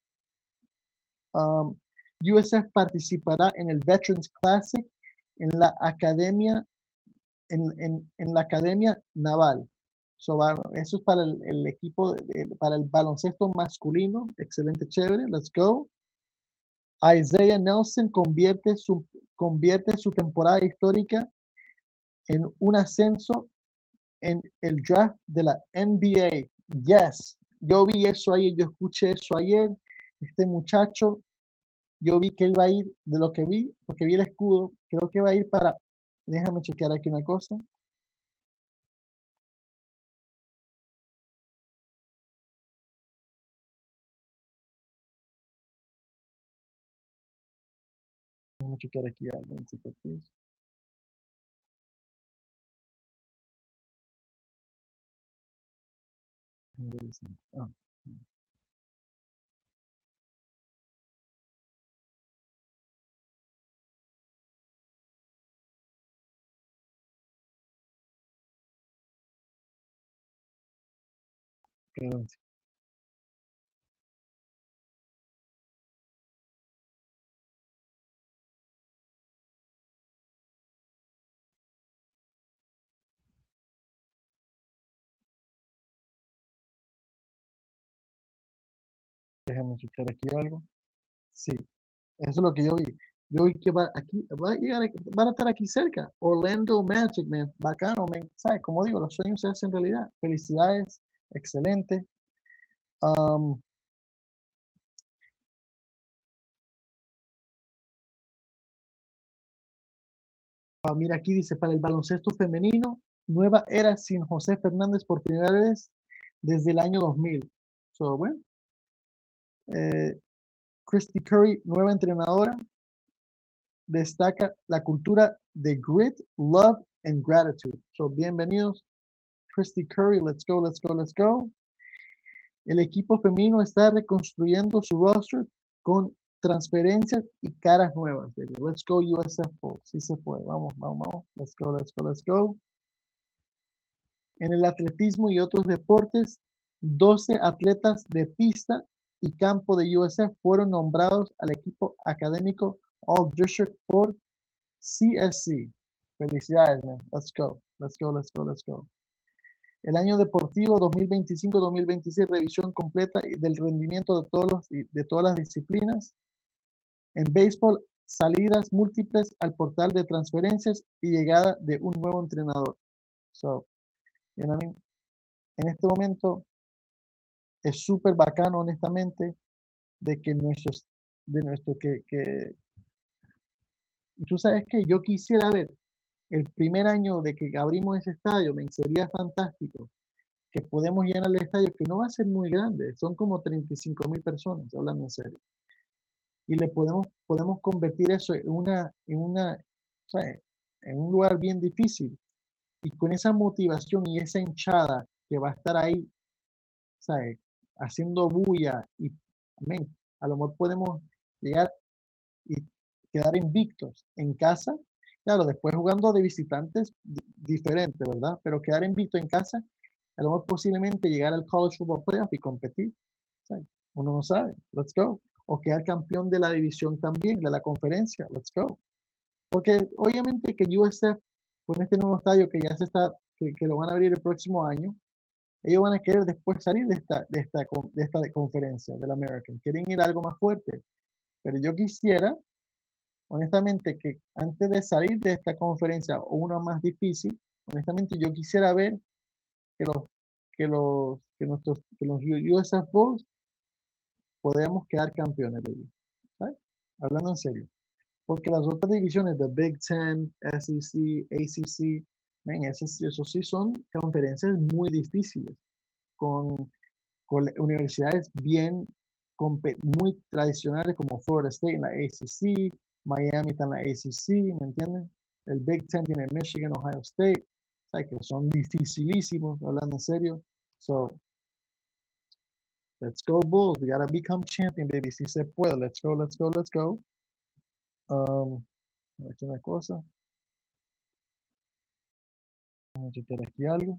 Um, U S F participará en el Veterans Classic en la academia, en, en, en la academia naval. So, eso es para el, el equipo, de, para el baloncesto masculino. Excelente, chévere. Let's go. Isaiah Nelson convierte su, convierte su temporada histórica en un ascenso en el draft de la N B A. Yes, yo vi eso ayer, yo escuché eso ayer. Este muchacho, yo vi que él va a ir, de lo que vi, porque vi el escudo, creo que va a ir para, déjame chequear aquí una cosa. Déjame chequear aquí algo. Ah. Perdón. Déjame chequear aquí algo. Sí, eso es lo que yo vi. Yo vi que va aquí, va a llegar, van a estar aquí cerca. Orlando Magic, man. Bacano, man. ¿Sabes? Como digo, los sueños se hacen realidad. Felicidades. Excelente. Um, ah, mira, aquí dice, para el baloncesto femenino, nueva era sin José Fernández por primera vez desde el año dos mil. So, bueno. Eh, Christy Curry, nueva entrenadora, destaca la cultura de grit, love, and gratitude. So, bienvenidos, Christy Curry. Let's go, let's go, let's go. El equipo femenino está reconstruyendo su roster con transferencias y caras nuevas. Let's go, U S F. Sí se puede. Vamos, vamos, vamos. Let's go, let's go, let's go. En el atletismo y otros deportes, doce atletas de pista y campo de U S F fueron nombrados al equipo académico All District por C S C. Felicidades, man. Let's go. Let's go, let's go, let's go. El año deportivo dos mil veinticinco dos mil veintiséis, revisión completa del rendimiento de, todos los, de todas las disciplinas. En béisbol, salidas múltiples al portal de transferencias y llegada de un nuevo entrenador. So, you know what I mean? En este momento es súper bacano, honestamente, de que nuestros, de nuestro que, que, tú sabes que yo quisiera ver el primer año de que abrimos ese estadio, me sería fantástico, que podemos llenar el estadio, que no va a ser muy grande, son como treinta y cinco mil personas, hablando en serio. Y le podemos, podemos convertir eso en una, en una, ¿sabes? En un lugar bien difícil. Y con esa motivación y esa hinchada que va a estar ahí, ¿sabes? Haciendo bulla y, amén, a lo mejor podemos llegar y quedar invictos en casa. Claro, después jugando de visitantes, diferente, ¿verdad? Pero quedar invicto en casa, a lo mejor posiblemente llegar al College Football Playoff y competir. ¿Sabes? Uno no sabe. Let's go. O quedar campeón de la división también, de la conferencia. Let's go. Porque obviamente que U S F, con este nuevo estadio que ya se está, que, que lo van a abrir el próximo año, ellos van a querer después salir de esta, de esta, de esta conferencia del American. Quieren ir a algo más fuerte. Pero yo quisiera, honestamente, que antes de salir de esta conferencia o una más difícil, honestamente yo quisiera ver que los que los que nuestros que los U S F Bulls podamos quedar campeones de ellos, ¿sabes? Hablando en serio, porque las otras divisiones de Big Ten, S E C, A C C, man, esos, esos sí son conferencias muy difíciles con, con universidades bien muy tradicionales como Florida State en la A C C, Miami está en la A C C, ¿me entienden? El Big Ten tiene Michigan, Ohio State, ¿sabes? Que son dificilísimos, hablando en serio. So, let's go Bulls, we gotta become champion, baby, si se puede, let's go, let's go, let's go. Um, aquí una cosa. Vamos a checar aquí algo.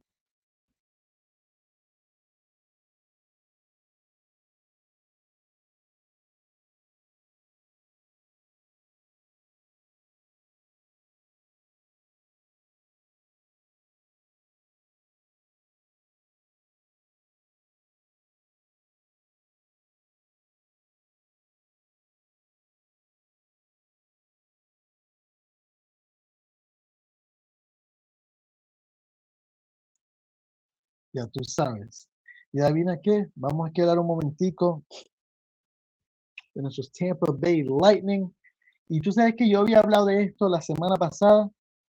Ya tú sabes. Y adivina qué, vamos a quedar un momentico de nuestros Tampa Bay Lightning. Y tú sabes que yo había hablado de esto la semana pasada.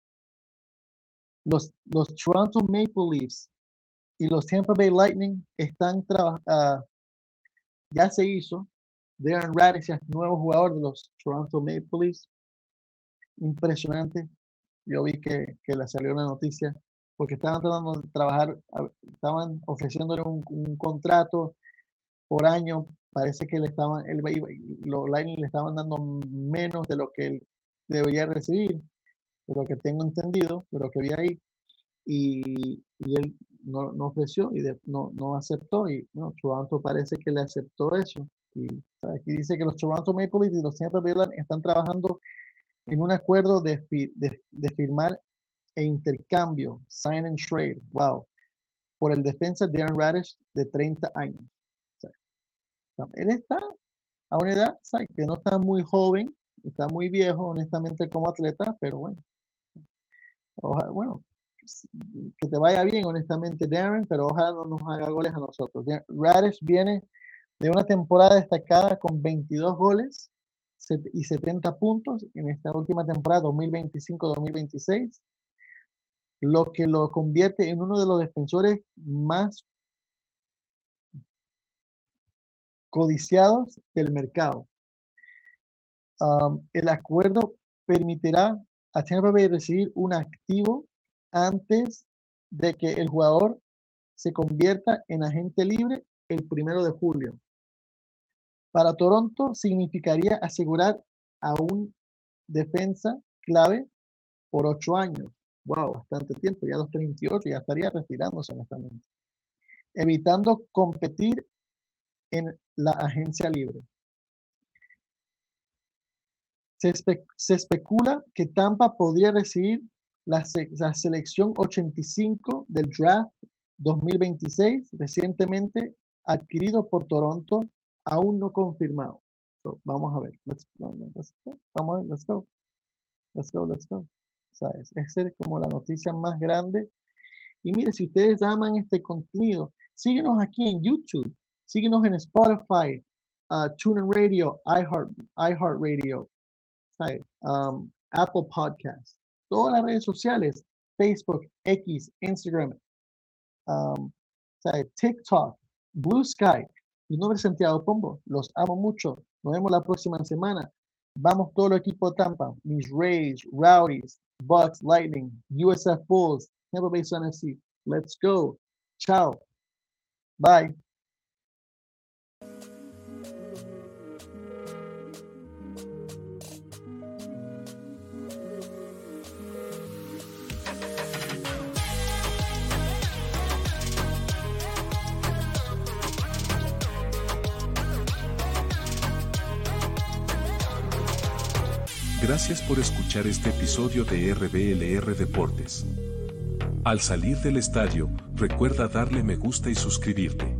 Los, los Toronto Maple Leafs y los Tampa Bay Lightning están trabajando. Uh, ya se hizo. Darren Raddysh es nuevo jugador de los Toronto Maple Leafs. Impresionante. Yo vi que, que le salió una noticia porque estaban tratando de trabajar, estaban ofreciéndole un, un contrato por año. Parece que le estaban, el, los Lightning le estaban dando menos de lo que él debería recibir, de lo que tengo entendido, de lo que vi ahí. Y, y él no, no ofreció y de, no, no aceptó. Y no, Toronto parece que le aceptó eso. Y aquí dice que los Toronto Maple Leafs y los Tampa Bay Lightning están trabajando en un acuerdo de, de, de firmar e intercambio, sign and trade, wow, por el defensa Darren Raddysh de treinta años. O sea, él está a una edad, ¿sabes? Que no está muy joven, está muy viejo, honestamente, como atleta, pero bueno, ojalá, bueno, que te vaya bien, honestamente, Darren, pero ojalá no nos haga goles a nosotros. Raddysh viene de una temporada destacada con veintidós goles y setenta puntos en esta última temporada dos mil veinticinco dos mil veintiséis, lo que lo convierte en uno de los defensores más codiciados del mercado. Um, el acuerdo permitirá a Tampa Bay recibir un activo antes de que el jugador se convierta en agente libre el primero de julio. Para Toronto significaría asegurar a un defensa clave por ocho años. Wow, bastante tiempo, ya a los treinta y ocho ya estaría retirándose honestamente. Evitando competir en la agencia libre. Se, espe se especula que Tampa podría recibir la, se la selección ochenta y cinco del draft dos mil veintiséis recientemente adquirido por Toronto, aún no confirmado. So, vamos a ver. Let's, let's go. Vamos a ver, let's go. Let's go, let's go. ¿Sabes? Esa es como la noticia más grande. Y mire, si ustedes aman este contenido, síguenos aquí en YouTube, síguenos en Spotify, uh, TuneIn Radio, iHeart, iHeartRadio, um, Apple Podcasts, todas las redes sociales, Facebook, X, Instagram, um, TikTok, Blue Sky. Mi nombre es Santiago Pombo, los amo mucho. Nos vemos la próxima semana. Vamos todo el equipo de Tampa, mis Rays, Rowdies, Bucks, Lightning, U S F Bulls, Tampa Bay Sun F C. Let's go. Chao. Bye. Gracias por escuchar este episodio de R B L R Deportes. Al salir del estadio, recuerda darle me gusta y suscribirte.